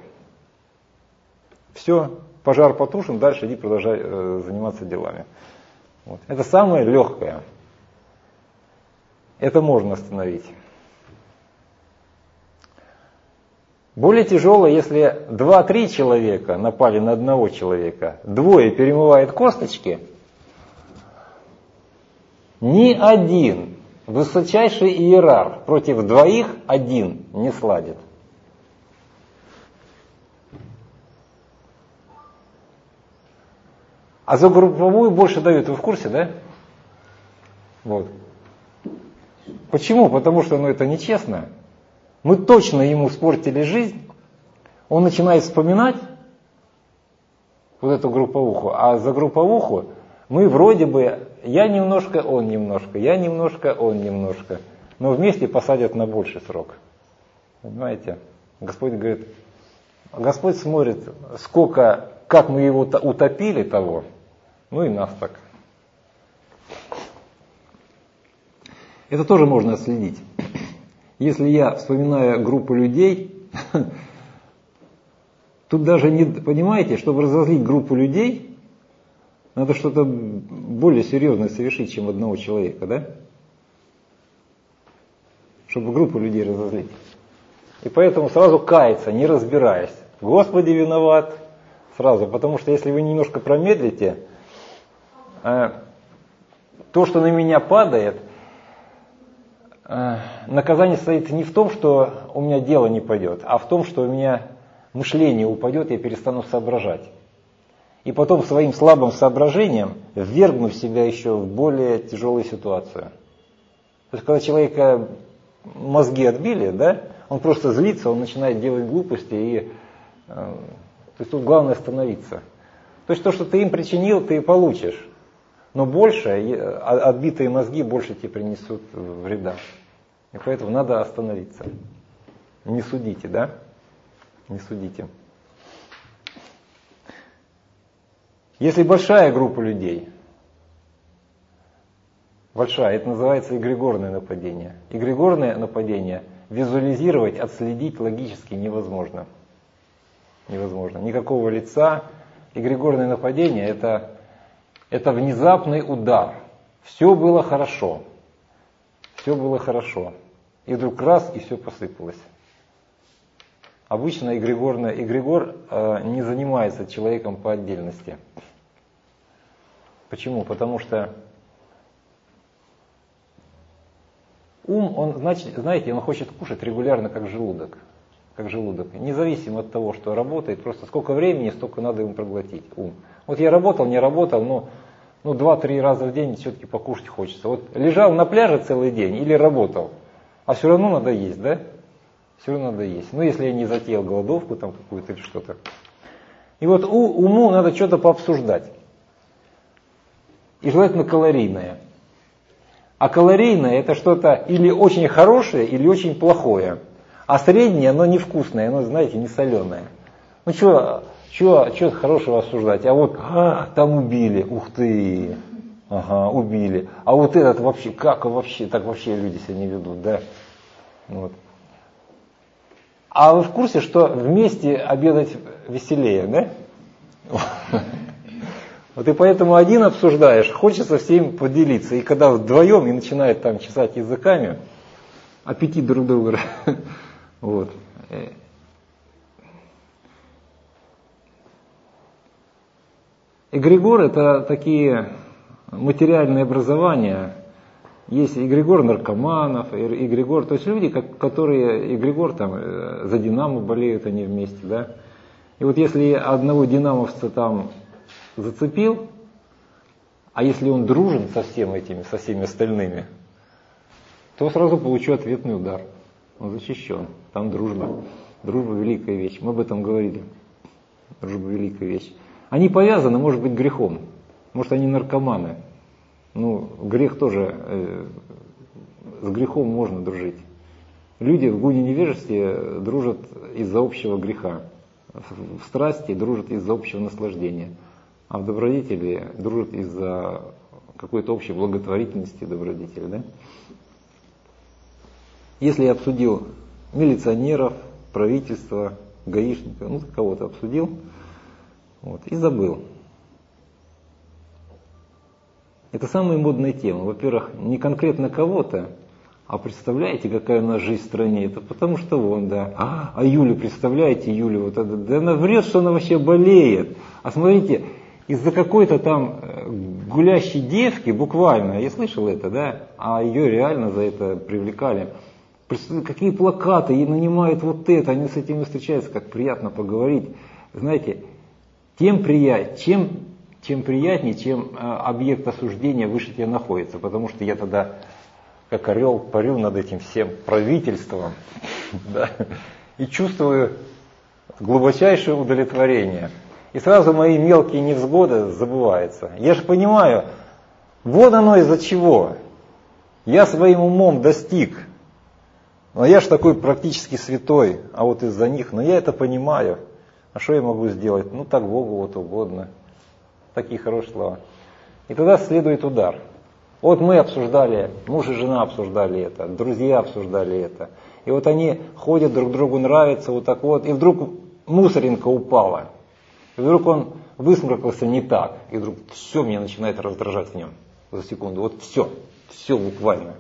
Все, пожар потушен, дальше иди продолжай э, заниматься делами. Вот. Это самое легкое. Это можно остановить. Более тяжелое, если два-три человека напали на одного человека, двое перемывает косточки, ни один высочайший иерарх против двоих один не сладит. А за групповую больше дают, вы в курсе, да? Вот. Почему? Потому что ну, это нечестно. Мы точно ему испортили жизнь. Он начинает вспоминать вот эту групповуху. А за групповуху мы вроде бы, я немножко, он немножко, я немножко, он немножко. Но вместе посадят на больший срок. Понимаете? Господь говорит, Господь смотрит, сколько, как мы его утопили того, ну и нас так. Это тоже можно отследить. Если я вспоминаю группу людей, тут даже не, понимаете, чтобы разозлить группу людей, надо что-то более серьезное совершить, чем одного человека, да? Чтобы группу людей разозлить. И поэтому сразу каяться, не разбираясь. Господи, виноват. Сразу, потому что если вы немножко промедлите, то, что на меня падает, наказание состоит не в том, что у меня дело не пойдет, а в том, что у меня мышление упадет, я перестану соображать. И потом своим слабым соображением ввергну себя еще в более тяжелую ситуацию. То есть, когда человека мозги отбили, да, он просто злится, он начинает делать глупости, и, то есть тут главное остановиться. То есть то, что ты им причинил, ты и получишь. Но больше, отбитые мозги больше тебе принесут вреда. И поэтому надо остановиться. Не судите, да? Не судите. Если большая группа людей, большая, это называется эгрегорное нападение. Эгрегорное нападение визуализировать, отследить логически невозможно. Невозможно. Никакого лица. Эгрегорное нападение это... Это внезапный удар. Все было хорошо. Все было хорошо. И вдруг раз, и все посыпалось. Обычно эгрегорный, эгрегор э, не занимается человеком по отдельности. Почему? Потому что ум, он, значит, знаете, он хочет кушать регулярно, как желудок. Как желудок. Независимо от того, что работает, просто сколько времени, столько надо ему проглотить. Ум. Вот я работал, не работал, но ну, два-три раза в день все-таки покушать хочется. Вот лежал на пляже целый день или работал, а все равно надо есть, да? Все равно надо есть. Ну, если я не затеял голодовку там какую-то или что-то. И вот у, уму надо что-то пообсуждать. И желательно калорийное. А калорийное это что-то или очень хорошее, или очень плохое. А среднее, оно невкусное, оно, знаете, не соленое. Ну что... Чего хорошего осуждать? А вот а, там убили, ух ты, ага, убили. А вот этот вообще, как вообще, так вообще люди себя не ведут, да? Вот. А вы в курсе, что вместе обедать веселее, да? Вот и поэтому один обсуждаешь, хочется всем поделиться. И когда вдвоем и начинают там чесать языками, аппетит друг друга. Вот. Эгрегор это такие материальные образования. Есть эгрегор наркоманов, эгрегор, то есть люди, которые эгрегор там за Динамо болеют они вместе, да. И вот если одного динамовца там зацепил, а если он дружен со всеми этими, со всеми остальными, то сразу получу ответный удар. Он защищен. Там дружба. Дружба великая вещь. Мы об этом говорили. Дружба великая вещь. Они повязаны, может быть, грехом. Может, они наркоманы. Ну, грех тоже, э, с грехом можно дружить. Люди в гуне невежестве дружат из-за общего греха. В страсти дружат из-за общего наслаждения. А в добродетели дружат из-за какой-то общей благотворительности добродетели. Да? Если я обсудил милиционеров, правительство, гаишников, ну, кого-то обсудил, вот, и забыл. Это самая модная тема. Во-первых, не конкретно кого-то, а представляете, какая у нас жизнь в стране? Это потому что вон, да. А, а Юлю, представляете, Юлю, вот это, да она врет, что она вообще болеет. А смотрите, из-за какой-то там гулящей девки, буквально, я слышал это, да, а ее реально за это привлекали. Какие плакаты, ей нанимают вот это, они с этими встречаются, как приятно поговорить. Знаете, тем приятнее, чем, чем приятнее, чем э, объект осуждения выше тебя находится, потому что я тогда, как орел, парю над этим всем правительством, да, и чувствую глубочайшее удовлетворение. И сразу мои мелкие невзгоды забываются. Я же понимаю, вот оно из-за чего. Я своим умом достиг. Но я же такой практически святой, а вот из-за них, но я это понимаю. А что я могу сделать? Ну так Богу вот угодно. Такие хорошие слова. И тогда следует удар. Вот мы обсуждали, муж и жена обсуждали это, друзья обсуждали это. И вот они ходят, друг другу нравятся, вот так вот. И вдруг мусоринка упала. И вдруг он высморкался не так. И вдруг все меня начинает раздражать в нем за секунду. Вот все, все буквально.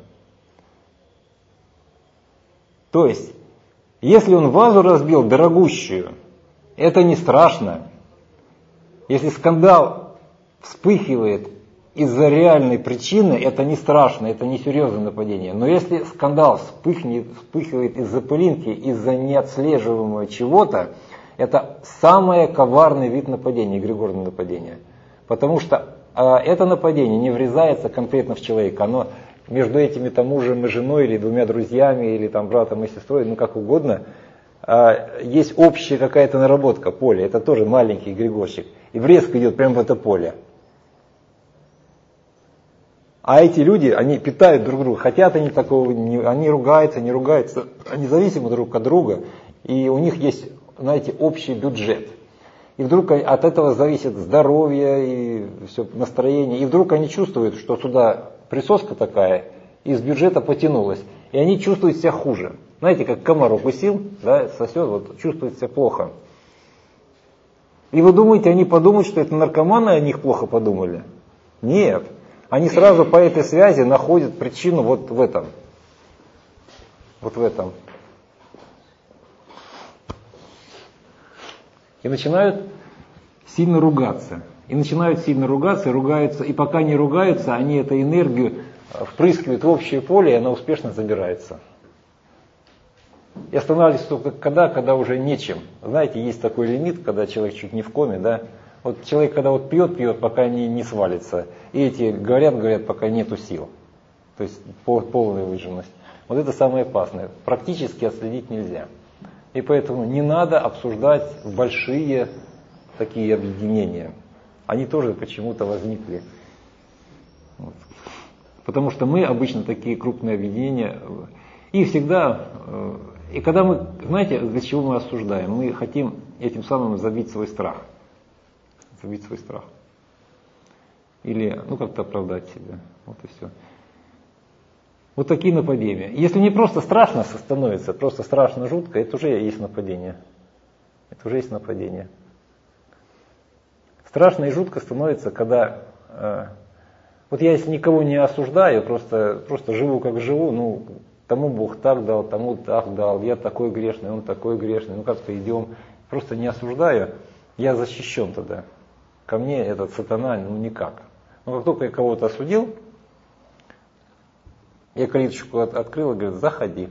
То есть, если он вазу разбил дорогущую, это не страшно. Если скандал вспыхивает из-за реальной причины, это не страшно, это не серьезное нападение. Но если скандал вспыхнет, вспыхивает из-за пылинки, из-за неотслеживаемого чего-то, это самый коварный вид нападения, эгрегорное нападение. Потому что э, это нападение не врезается конкретно в человека, оно между этими там мужем и женой, или двумя друзьями, или там братом и сестрой, ну как угодно, есть общая какая-то наработка, поле, это тоже маленький эгрегорчик, и врезка идет прямо в это поле. А эти люди, они питают друг друга, хотят они такого, они ругаются, не ругаются, они зависимы друг от друга, и у них есть, знаете, общий бюджет. И вдруг от этого зависит здоровье и все, настроение, и вдруг они чувствуют, что сюда присоска такая, из бюджета потянулась, и они чувствуют себя хуже. Знаете, как комар укусил, да, сосет, вот, чувствует себя плохо. И вы думаете, они подумают, что это наркоманы о них плохо подумали? Нет. Они сразу по этой связи находят причину вот в этом. Вот в этом. И начинают сильно ругаться. И начинают сильно ругаться, и ругаются. И пока не ругаются, они эту энергию впрыскивают в общее поле, и она успешно забирается. И останавливается только когда, когда уже нечем. Знаете, есть такой лимит, когда человек чуть не в коме, да. Вот человек, когда вот пьет, пьет, пока не, не свалится. И эти говорят, говорят, пока нету сил. То есть пол, полная выжженность. Вот это самое опасное. Практически отследить нельзя. И поэтому не надо обсуждать большие такие объединения. Они тоже почему-то возникли. Вот. Потому что мы обычно такие крупные объединения, и всегда, и когда мы, знаете, для чего мы осуждаем? Мы хотим этим самым забить свой страх. Забить свой страх. Или, ну, как-то оправдать себя. Вот и все. Вот такие нападения. Если не просто страшно становится, просто страшно, жутко, это уже есть нападение. Это уже есть нападение. Страшно и жутко становится, когда... Э, вот я если никого не осуждаю, просто, просто живу как живу, ну, тому Бог так дал, тому так дал, я такой грешный, он такой грешный, ну как-то идем. Просто не осуждаю, я защищен тогда. Ко мне этот сатана, ну никак. Но как только я кого-то осудил, я калиточку от, открыл и говорю, заходи.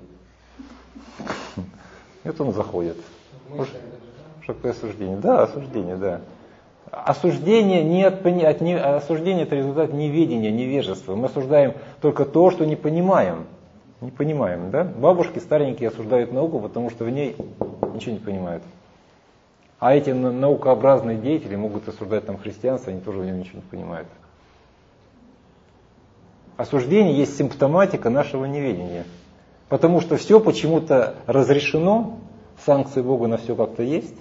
И вот он заходит. Что такое осуждение? Да, осуждение, да. Осуждение, не от, от, осуждение это результат неведения, невежества. Мы осуждаем только то, что не понимаем. Не понимаем, да? Бабушки старенькие осуждают науку, потому что в ней ничего не понимают. А эти наукообразные деятели могут осуждать там христианство, они тоже в нем ничего не понимают. Осуждение есть симптоматика нашего неведения. Потому что все почему-то разрешено, санкции Бога на все как-то есть.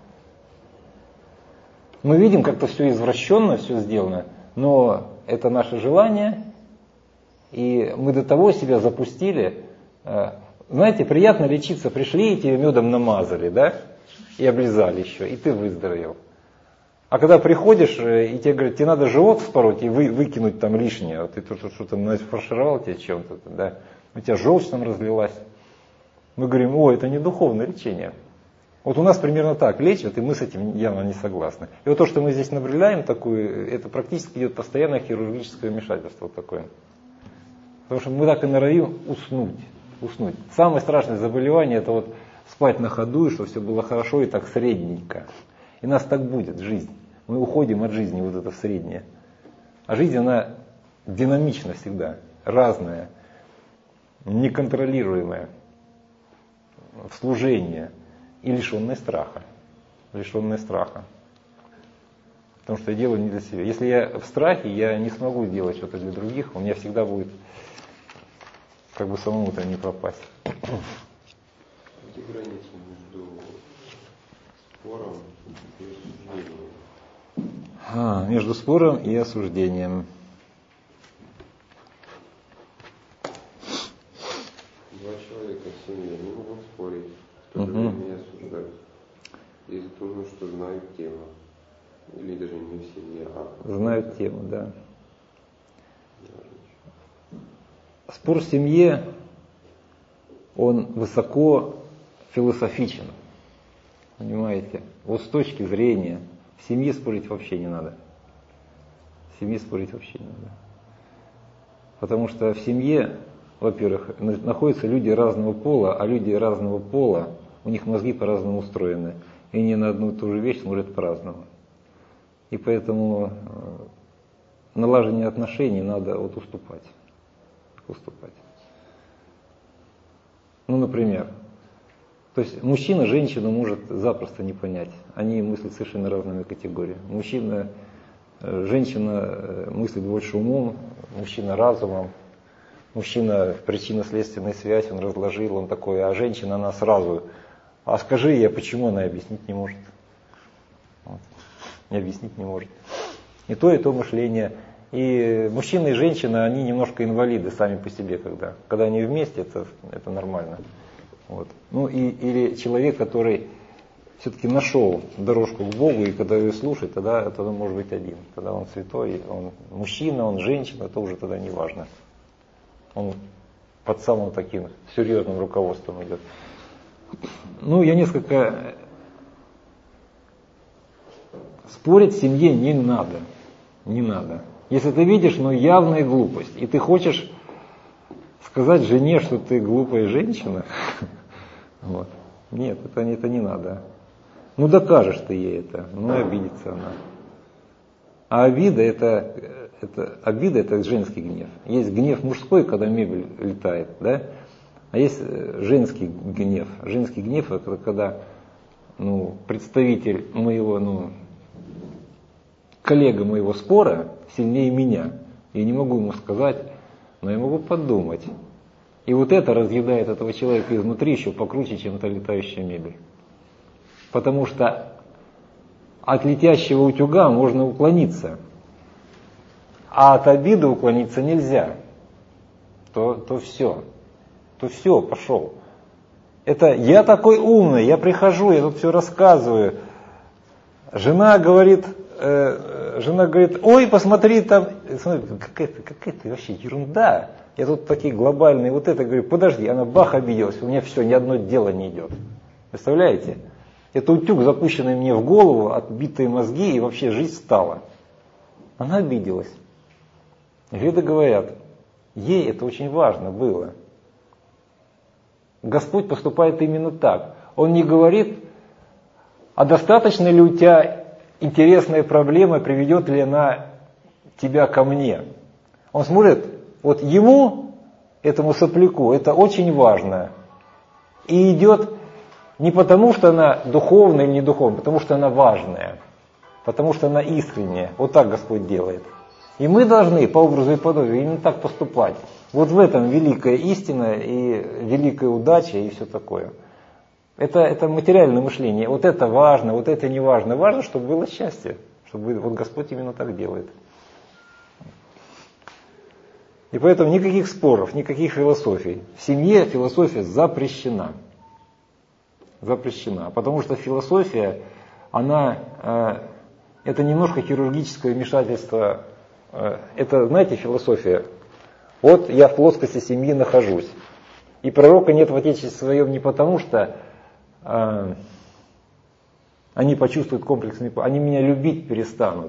Мы видим, как-то все извращенно, все сделано, но это наше желание, и мы до того себя запустили. Знаете, приятно лечиться, пришли и тебе медом намазали, да, и облизали еще, и ты выздоровел. А когда приходишь, и тебе говорят, тебе надо живот вспороть и вы, выкинуть там лишнее, вот ты тут что-то нафаршировал тебе чем-то, да, у тебя желчь там разлилась. Мы говорим, о, это не духовное лечение. Вот у нас примерно так лечат, и мы с этим явно не согласны. И вот то, что мы здесь наблюдаем, такую, это практически идет постоянное хирургическое вмешательство вот такое. Потому что мы так и норовим уснуть, уснуть. Самое страшное заболевание — это вот спать на ходу, и чтобы все было хорошо и так средненько. И нас так будет жизнь. Мы уходим от жизни вот это в среднее. А жизнь, она динамична всегда, разная, неконтролируемая, в служении и лишенная страха. Лишенная страха. Потому что я делаю не для себя. Если я в страхе, я не смогу делать что-то для других, у меня всегда будет как бы самому-то не пропасть. Где граница между спором и осуждением? А, между спором и осуждением. Два человека в семье не могут спорить, в то же Угу. время не осуждать. Из-за того, что знают тему. Или даже не в семье, а... Знают тему, да. Спор в семье, он высоко философичен. Понимаете? Вот с точки зрения, в семье спорить вообще не надо. В семье спорить вообще не надо. Потому что в семье, во-первых, находятся люди разного пола, а люди разного пола, у них мозги по-разному устроены. И они на одну и ту же вещь смотрят по-разному. И поэтому налаживание отношений надо вот уступать. уступать. Ну, например, то есть мужчина женщину может запросто не понять. Они мыслят совершенно разными категориями. Мужчина, женщина мыслит больше умом, мужчина разумом. Мужчина причинно-следственная связь, он разложил, он такой, а женщина, она сразу, а скажи я, почему она объяснить не может. Вот. Не объяснить не может. И то, и то мышление. И мужчина и женщина, они немножко инвалиды сами по себе, когда, когда они вместе, это, это нормально. Вот. Ну и, или человек, который все-таки нашел дорожку к Богу, и когда ее слушает, тогда, тогда может быть один. Тогда он святой, он мужчина, он женщина, это уже тогда не важно. Он под самым таким серьезным руководством идет. Ну, я несколько... Спорить в семье не надо. Не надо. Если ты видишь, ну, явная глупость, и ты хочешь сказать жене, что ты глупая женщина, вот. Нет, это, это не надо. Ну, докажешь ты ей это, ну, и обидится она. А обида это, это, обида это женский гнев. Есть гнев мужской, когда мебель летает, да? А есть женский гнев. Женский гнев это когда, ну, представитель моего, ну, коллега моего спора сильнее меня. Я не могу ему сказать, но я могу подумать. И вот это разъедает этого человека изнутри еще покруче, чем та летающая мебель. Потому что от летящего утюга можно уклониться, а от обиды уклониться нельзя. То, то все. То все, пошел. Это я такой умный, я прихожу, я тут все рассказываю. Жена говорит, э, жена говорит, ой, посмотри там, смотри, какая-то, какая-то вообще ерунда. Я тут такие глобальные, вот это, говорю, подожди, она бах обиделась, у меня все, ни одно дело не идет. Представляете? Это утюг, запущенный мне в голову, отбитые мозги, и вообще жизнь стала. Она обиделась. Веды говорят, ей это очень важно было. Господь поступает именно так. Он не говорит, а достаточно ли у тебя интересная проблема, приведет ли она тебя ко мне. Он смотрит, вот ему этому сопляку, это очень важно. И идет не потому, что она духовная или не духовная, потому что она важная, потому что она искренняя. Вот так Господь делает. И мы должны по образу и подобию именно так поступать. Вот в этом великая истина и великая удача и все такое. Это, это материальное мышление. Вот это важно, вот это не важно. Важно, чтобы было счастье. Чтобы вот Господь именно так делает. И поэтому никаких споров, никаких философий. В семье философия запрещена. Запрещена. Потому что философия, она, э, это немножко хирургическое вмешательство. Э, это, знаете, философия. Вот я в плоскости семьи нахожусь. И пророка нет в Отечестве своем не потому, что э, они почувствуют комплексный, они меня любить перестанут.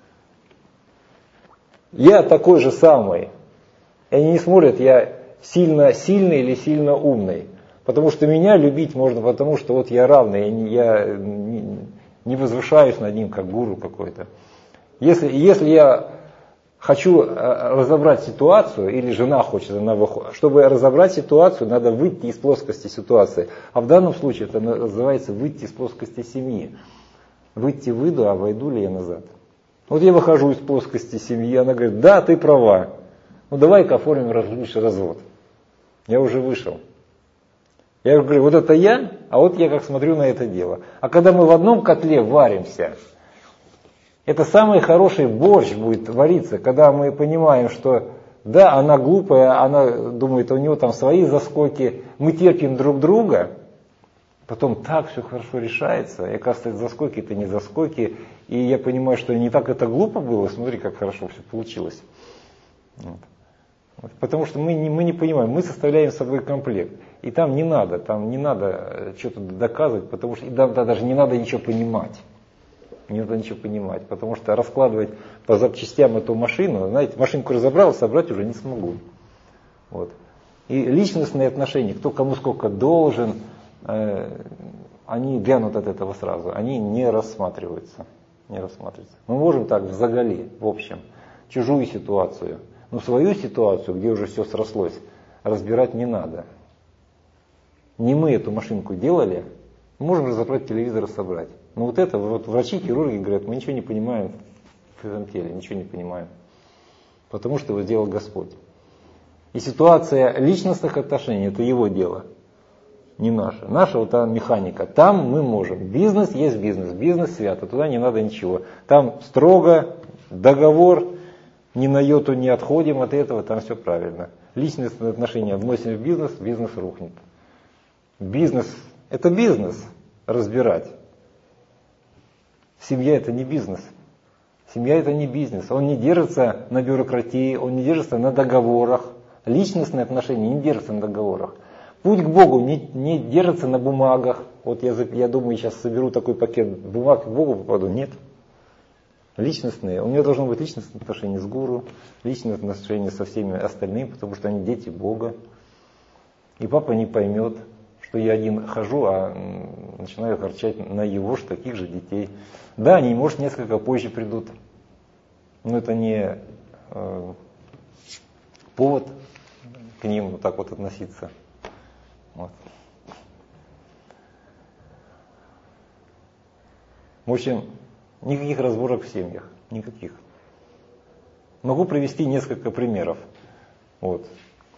Я такой же самый. И они не смотрят, я сильно сильный или сильно умный. Потому что меня любить можно, потому что вот я равный, я не, я не, не возвышаюсь над ним, как гуру какой-то. Если, если я хочу разобрать ситуацию, или жена хочет, она выходит, чтобы разобрать ситуацию, надо выйти из плоскости ситуации. А в данном случае это называется выйти из плоскости семьи. Выйти выйду, а войду ли я назад? Вот я выхожу из плоскости семьи, она говорит, да, ты права. Ну давай-ка оформим развод. Я уже вышел. Я говорю, вот это я, а вот я как смотрю на это дело. А когда мы в одном котле варимся, это самый хороший борщ будет вариться, когда мы понимаем, что да, она глупая, она думает, у него там свои заскоки, мы терпим друг друга, потом так все хорошо решается, и оказывается, заскоки это не заскоки, и я понимаю, что не так это глупо было, смотри, как хорошо все получилось. Вот. Вот. Потому что мы не, мы не понимаем, мы составляем с собой комплект, и там не надо, там не надо что-то доказывать, потому что и да, да, даже не надо ничего понимать. Не надо ничего понимать, потому что раскладывать по запчастям эту машину, знаете, машинку разобрал, собрать уже не смогу. Вот. И личностные отношения, кто кому сколько должен, э, они вянут от этого сразу, они не рассматриваются. Не рассматриваются. Мы можем так взагале, в общем, чужую ситуацию, но свою ситуацию, где уже все срослось, разбирать не надо. Не мы эту машинку делали, можем разобрать телевизор и собрать. Но вот это, вот врачи, хирурги говорят, мы ничего не понимаем в этом теле, ничего не понимаем. Потому что его сделал Господь. И ситуация личностных отношений, это его дело, не наше. Наша вот та механика. Там мы можем. Бизнес есть бизнес, бизнес свято, туда не надо ничего. Там строго договор, ни на йоту не отходим от этого, там все правильно. Личностные отношения вносим в бизнес, бизнес рухнет. Бизнес, это бизнес разбирать. Семья это не бизнес. Семья это не бизнес. Он не держится на бюрократии, он не держится на договорах. Личностные отношения не держатся на договорах. Путь к Богу не, не держится на бумагах. Вот я, я думаю, сейчас соберу такой пакет бумаг, к Богу попаду. Нет. Личностные. У меня должно быть личностные отношения с гуру, личные отношения со всеми остальными, потому что они дети Бога. И папа не поймет, что я один хожу, а начинаю харчать на его ж таких же детей. Да, они, может, несколько позже придут, но это не э, повод к ним вот так вот относиться. Вот. В общем, никаких разборок в семьях, никаких. Могу привести несколько примеров. Вот.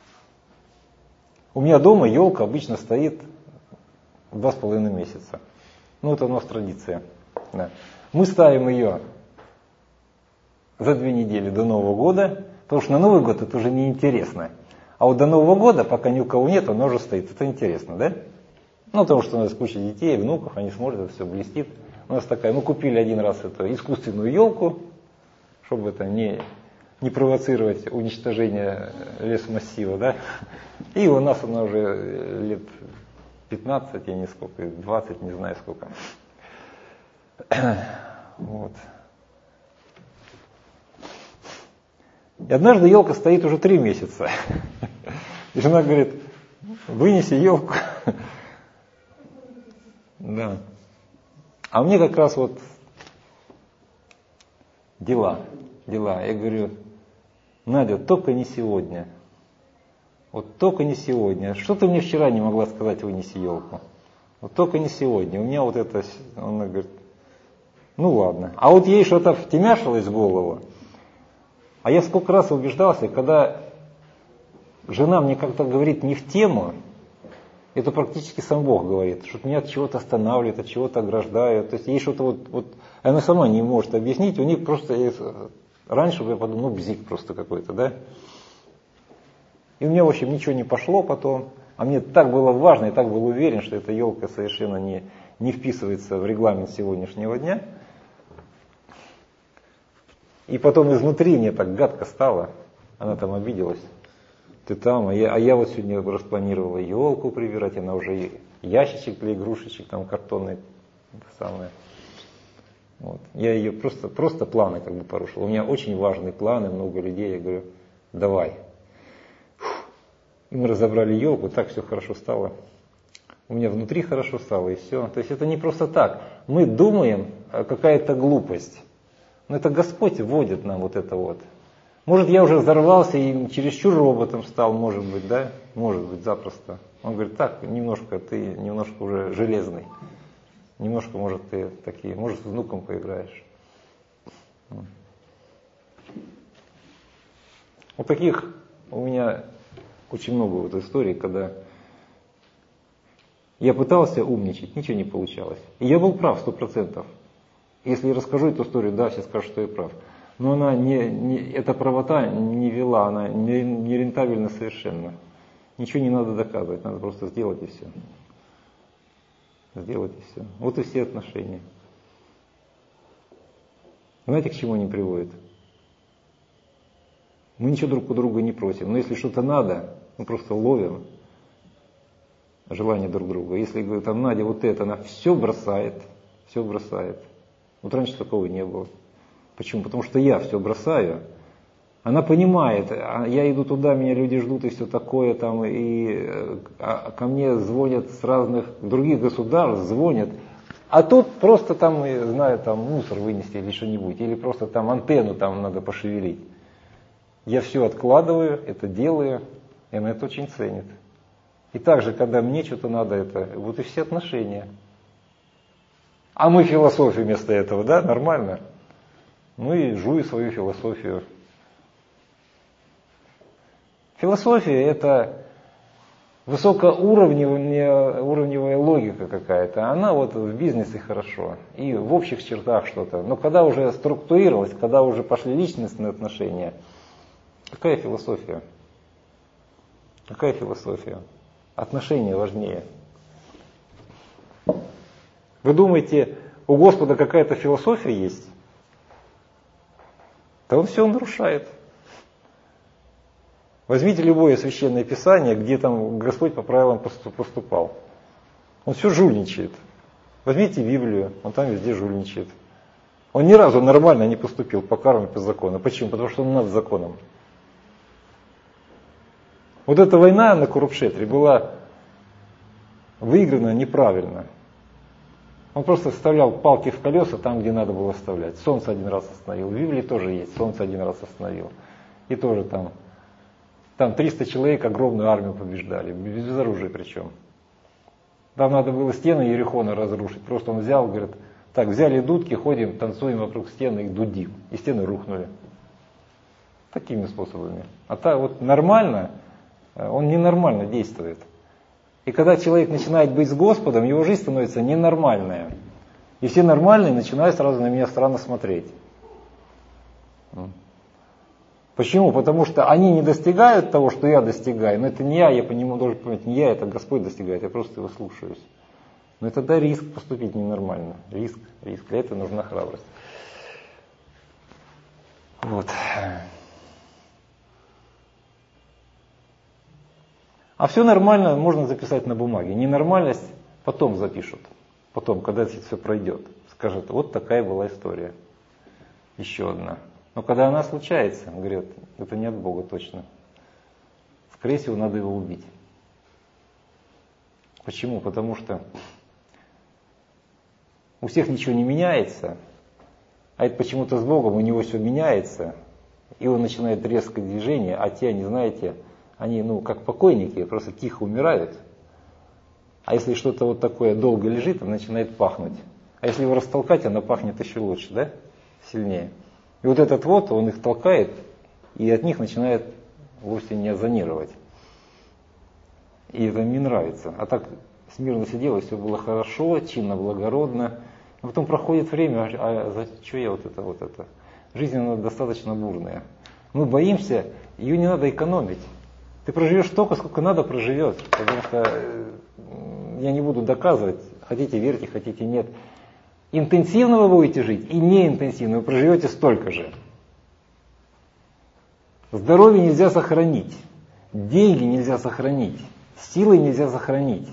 У меня дома елка обычно стоит два с половиной месяца. Ну, это у нас традиция. Да. Мы ставим ее за две недели до Нового года, потому что на Новый год это уже неинтересно. А вот до Нового года, пока ни у кого нет, она уже стоит. Это интересно, да? Ну, потому что у нас куча детей, внуков, они смотрят, это все блестит. У нас такая, мы купили один раз эту искусственную елку, чтобы это не, не провоцировать уничтожение лесмассива, да? И у нас она уже лет пятнадцать, я не сколько, двадцать, не знаю сколько. Вот. И однажды елка стоит уже три месяца. И жена говорит, вынеси елку. Да. А мне как раз вот дела, дела. Я говорю, Надя, только не сегодня. Вот только не сегодня. Что ты мне вчера не могла сказать, вынеси елку? Вот только не сегодня. У меня вот это, он говорит, ну ладно. А вот ей что-то втемяшилось в голову. А я сколько раз убеждался, когда жена мне как-то говорит не в тему, это практически сам Бог говорит, что меня от чего-то останавливает, от чего-то ограждает. То есть ей что-то вот, вот, она сама не может объяснить, у них просто, раньше бы я подумал, ну бзик просто какой-то, да. И у меня, в общем, ничего не пошло потом, а мне так было важно, я так был уверен, что эта елка совершенно не, не вписывается в регламент сегодняшнего дня. И потом изнутри мне так гадко стало, она там обиделась. Ты там, а я, а я вот сегодня распланировала елку прибирать, она уже ящичек для игрушечек, там картонный, это самое. Вот. Я ее просто, просто планы как бы порушил. У меня очень важные планы, много людей, я говорю, давай. И мы разобрали елку, так все хорошо стало. У меня внутри хорошо стало, и все. То есть это не просто так. Мы думаем, какая-то глупость. Но это Господь вводит нам вот это вот. Может, я уже взорвался и чересчур роботом стал, может быть, да? Может быть, запросто. Он говорит, так, немножко, ты немножко уже железный. Немножко, может, ты такие, может, с внуком поиграешь. Вот таких у меня очень много вот историй, когда я пытался умничать, ничего не получалось. И я был прав, сто процентов. Если я расскажу эту историю, да, все скажут, что я прав. Но она не, не, эта правота не вела, она не, не рентабельна совершенно. Ничего не надо доказывать, надо просто сделать и все. Сделать и все. Вот и все отношения. Знаете, к чему они приводят? Мы ничего друг у друга не просим, но если что-то надо, мы просто ловим желание друг друга. Если говорит, там Надя вот это, она все бросает, все бросает. Вот раньше такого не было. Почему? Потому что я все бросаю. Она понимает, я иду туда, меня люди ждут и все такое, там, и а, ко мне звонят с разных других государств, звонят. А тут просто там, знаю, там мусор вынести или что-нибудь, или просто там антенну там надо пошевелить. Я все откладываю, это делаю, и она это очень ценит. И также, когда мне что-то надо, это вот и все отношения. А мы философию вместо этого, да, нормально. Ну и жую свою философию. Философия – это высокоуровневая уровневая логика какая-то. Она вот в бизнесе хорошо и в общих чертах что-то. Но когда уже структурировалось, когда уже пошли личностные отношения, какая философия? Какая философия? Отношения важнее. Вы думаете, у Господа какая-то философия есть? Да он все нарушает. Возьмите любое священное писание, где там Господь по правилам поступал. Он все жульничает. Возьмите Библию, он там везде жульничает. Он ни разу нормально не поступил по карме, по закону. Почему? Потому что он над законом. Вот эта война на Курукшетре была выиграна неправильно. Он просто вставлял палки в колеса там, где надо было вставлять. Солнце один раз остановил. В Библии тоже есть. Солнце один раз остановил. И тоже там, там триста человек огромную армию побеждали. Без оружия причем. Там надо было стены Ерихона разрушить. Просто он взял, говорит, так, взяли дудки, ходим, танцуем вокруг стены и дудим. И стены рухнули. Такими способами. А так вот нормально, он ненормально действует. И когда человек начинает быть с Господом, его жизнь становится ненормальная. И все нормальные начинают сразу на меня странно смотреть. Почему? Потому что они не достигают того, что я достигаю. Но это не я, я по нему должен понять, не я, это Господь достигает, я просто его слушаюсь. Но тогда риск поступить ненормально. Риск, риск. Для этого нужна храбрость. Вот. А все нормально можно записать на бумаге. Ненормальность потом запишут. Потом, когда это все пройдет. Скажут, вот такая была история. Еще одна. Но когда она случается, говорят, это не от Бога точно. Скорее всего, надо его убить. Почему? Потому что у всех ничего не меняется, а это почему-то с Богом у него все меняется, и он начинает резкое движение, а те, не знаете, они, ну, как покойники, просто тихо умирают. А если что-то вот такое долго лежит, оно начинает пахнуть. А если его растолкать, оно пахнет еще лучше, да? Сильнее. И вот этот вот, он их толкает, и от них начинает вовсе не озонировать. И это мне нравится. А так смирно сидел, и все было хорошо, чинно, благородно. А потом проходит время, а за что я вот это, вот это? Жизнь, она достаточно бурная. Мы боимся, ее не надо экономить. Ты проживешь столько, сколько надо проживет. Потому что я не буду доказывать, хотите верьте, хотите нет. Интенсивно вы будете жить и неинтенсивно вы проживете столько же. Здоровье нельзя сохранить, деньги нельзя сохранить, силы нельзя сохранить.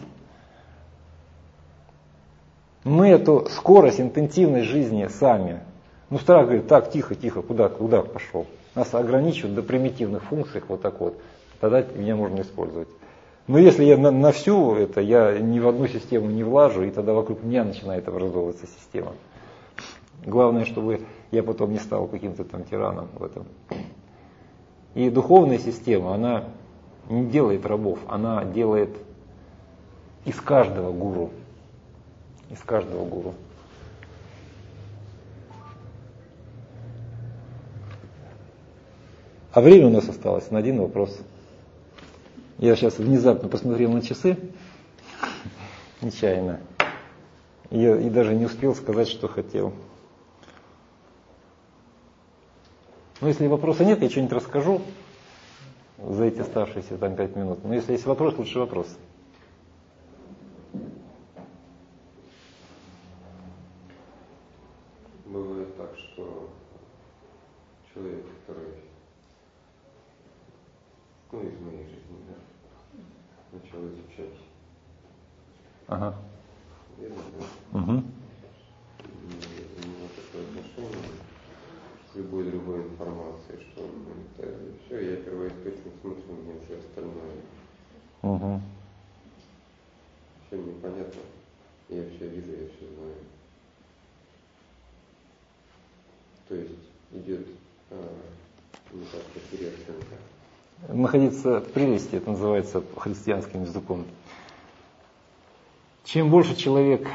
Мы эту скорость, интенсивность жизни сами. Ну, страх говорит, так, тихо, тихо, куда, куда пошел? Нас ограничивают до примитивных функций, вот так вот. Тогда меня можно использовать. Но если я на, на всю это, я ни в одну систему не влажу, и тогда вокруг меня начинает образовываться система. Главное, чтобы я потом не стал каким-то там тираном в этом. И духовная система, она не делает рабов, она делает из каждого гуру. Из каждого гуру. А время у нас осталось на один вопрос. Я сейчас внезапно посмотрел на часы, нечаянно, и, и даже не успел сказать, что хотел. Но если вопроса нет, я что-нибудь расскажу за эти оставшиеся там пять минут. Но если есть вопрос, лучше вопрос. Бывает так, что человек, который, ну, из моей жизни, да, начал изучать. Ага. Верно, да? Угу. И у него такое отношение к любой другой информации, что он говорит, все, я первоисточник смысла, мне уже остальное. Угу. Все мне понятно, я все вижу, я все знаю. То есть идет, мне кажется, переоценка. Находиться в прелести, это называется христианским языком. Чем больше человек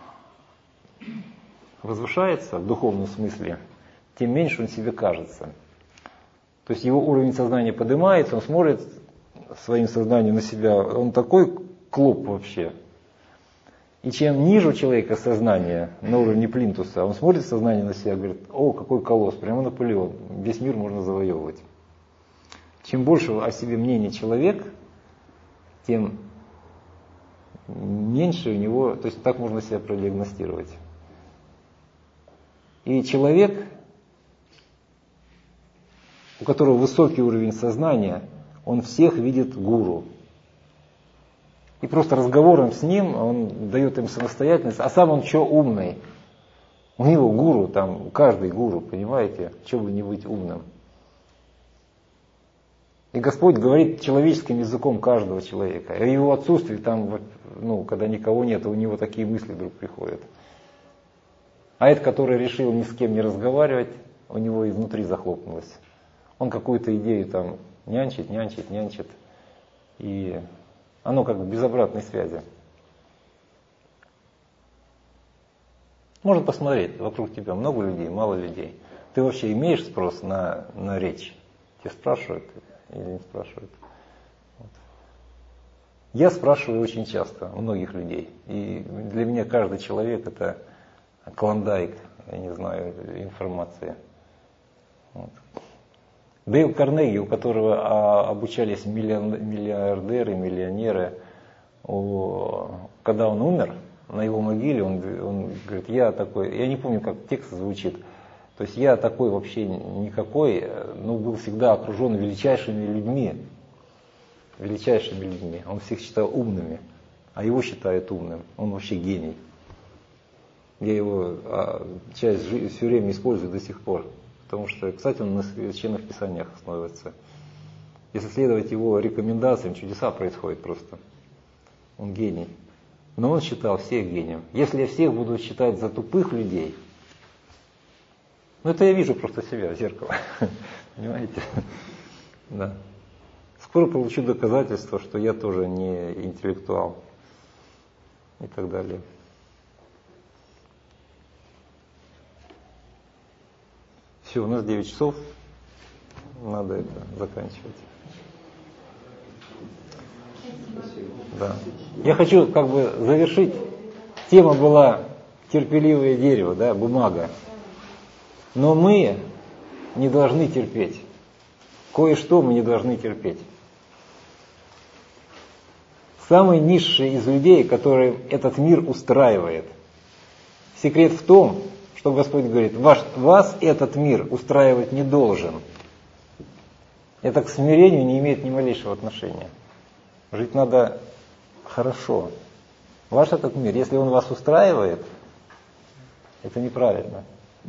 возвышается в духовном смысле, тем меньше он себе кажется. То есть его уровень сознания поднимается, он смотрит своим сознанием на себя, он такой клоп вообще. И чем ниже у человека сознание на уровне плинтуса, он смотрит сознание на себя и говорит, о, какой колосс, прямо Наполеон, весь мир можно завоевывать. Чем больше о себе мнение человек, тем меньше у него, то есть так можно себя продиагностировать. И человек, у которого высокий уровень сознания, он всех видит гуру. И просто разговором с ним он дает им самостоятельность, а сам он что умный. У него гуру, там, каждый гуру, понимаете, что бы не быть умным. И Господь говорит человеческим языком каждого человека. И в его отсутствии, там, ну, когда никого нет, у него такие мысли вдруг приходят. А этот, который решил ни с кем не разговаривать, у него изнутри захлопнулось. Он какую-то идею там нянчит, нянчит, нянчит. И оно как бы без обратной связи. Можно посмотреть, вокруг тебя много людей, мало людей. Ты вообще имеешь спрос на, на речь? Тебя спрашивают или не спрашивают? Вот. Я спрашиваю очень часто у многих людей. И для меня каждый человек это клондайк, я не знаю, информации. Вот. Дейл Карнеги, у которого обучались миллиардеры, миллионеры, когда он умер, на его могиле он, он говорит, я такой, я не помню, как текст звучит, то есть я такой вообще никакой, но был всегда окружен величайшими людьми, величайшими людьми. Он всех считал умными, а его считают умным, он вообще гений. Я его часть жизни все время использую до сих пор. Потому что, кстати, он на священных писаниях основывается. Если следовать его рекомендациям, чудеса происходят просто. Он гений. Но он считал всех гением. Если я всех буду считать за тупых людей, ну это я вижу просто себя в зеркало. Понимаете? Да. Скоро получу доказательство, что я тоже не интеллектуал и так далее. Все, у нас девять часов, надо это заканчивать. Да. Я хочу как бы завершить. Тема была терпеливое дерево, да, бумага. Но мы не должны терпеть. Кое-что мы не должны терпеть. Самый низший из людей, который этот мир устраивает. Секрет в том, что Господь говорит, ваш, вас этот мир устраивать не должен. Это к смирению не имеет ни малейшего отношения. Жить надо хорошо. Ваш этот мир, если он вас устраивает, это неправильно.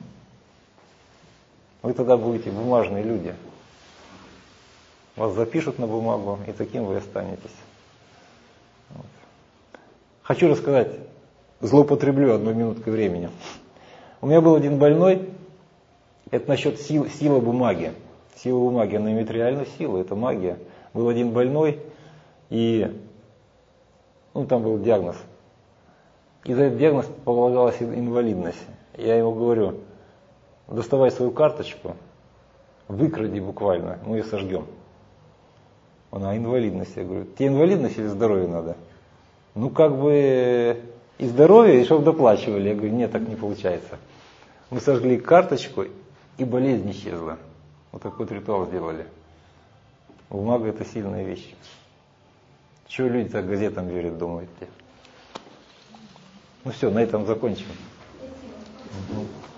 Вы тогда будете бумажные люди. Вас запишут на бумагу, и таким вы останетесь. Вот. Хочу рассказать, злоупотреблю одной минуткой времени. У меня был один больной, это насчет сил, силы бумаги. Сила бумаги, она имеет реальную силу, это магия. Был один больной, и ну, там был диагноз. И за этот диагноз полагалась инвалидность. Я ему говорю, доставай свою карточку, выкради буквально, мы ее сожгем. Он, а инвалидность? Я говорю, тебе инвалидность или здоровье надо? Ну как бы и здоровье, и чтобы доплачивали. Я говорю, нет, так не получается. Мы сожгли карточку, и болезнь исчезла. Вот такой вот ритуал сделали. Бумага — это сильная вещь. Чего люди так газетам верят, думаете? Ну все, на этом закончим. Угу.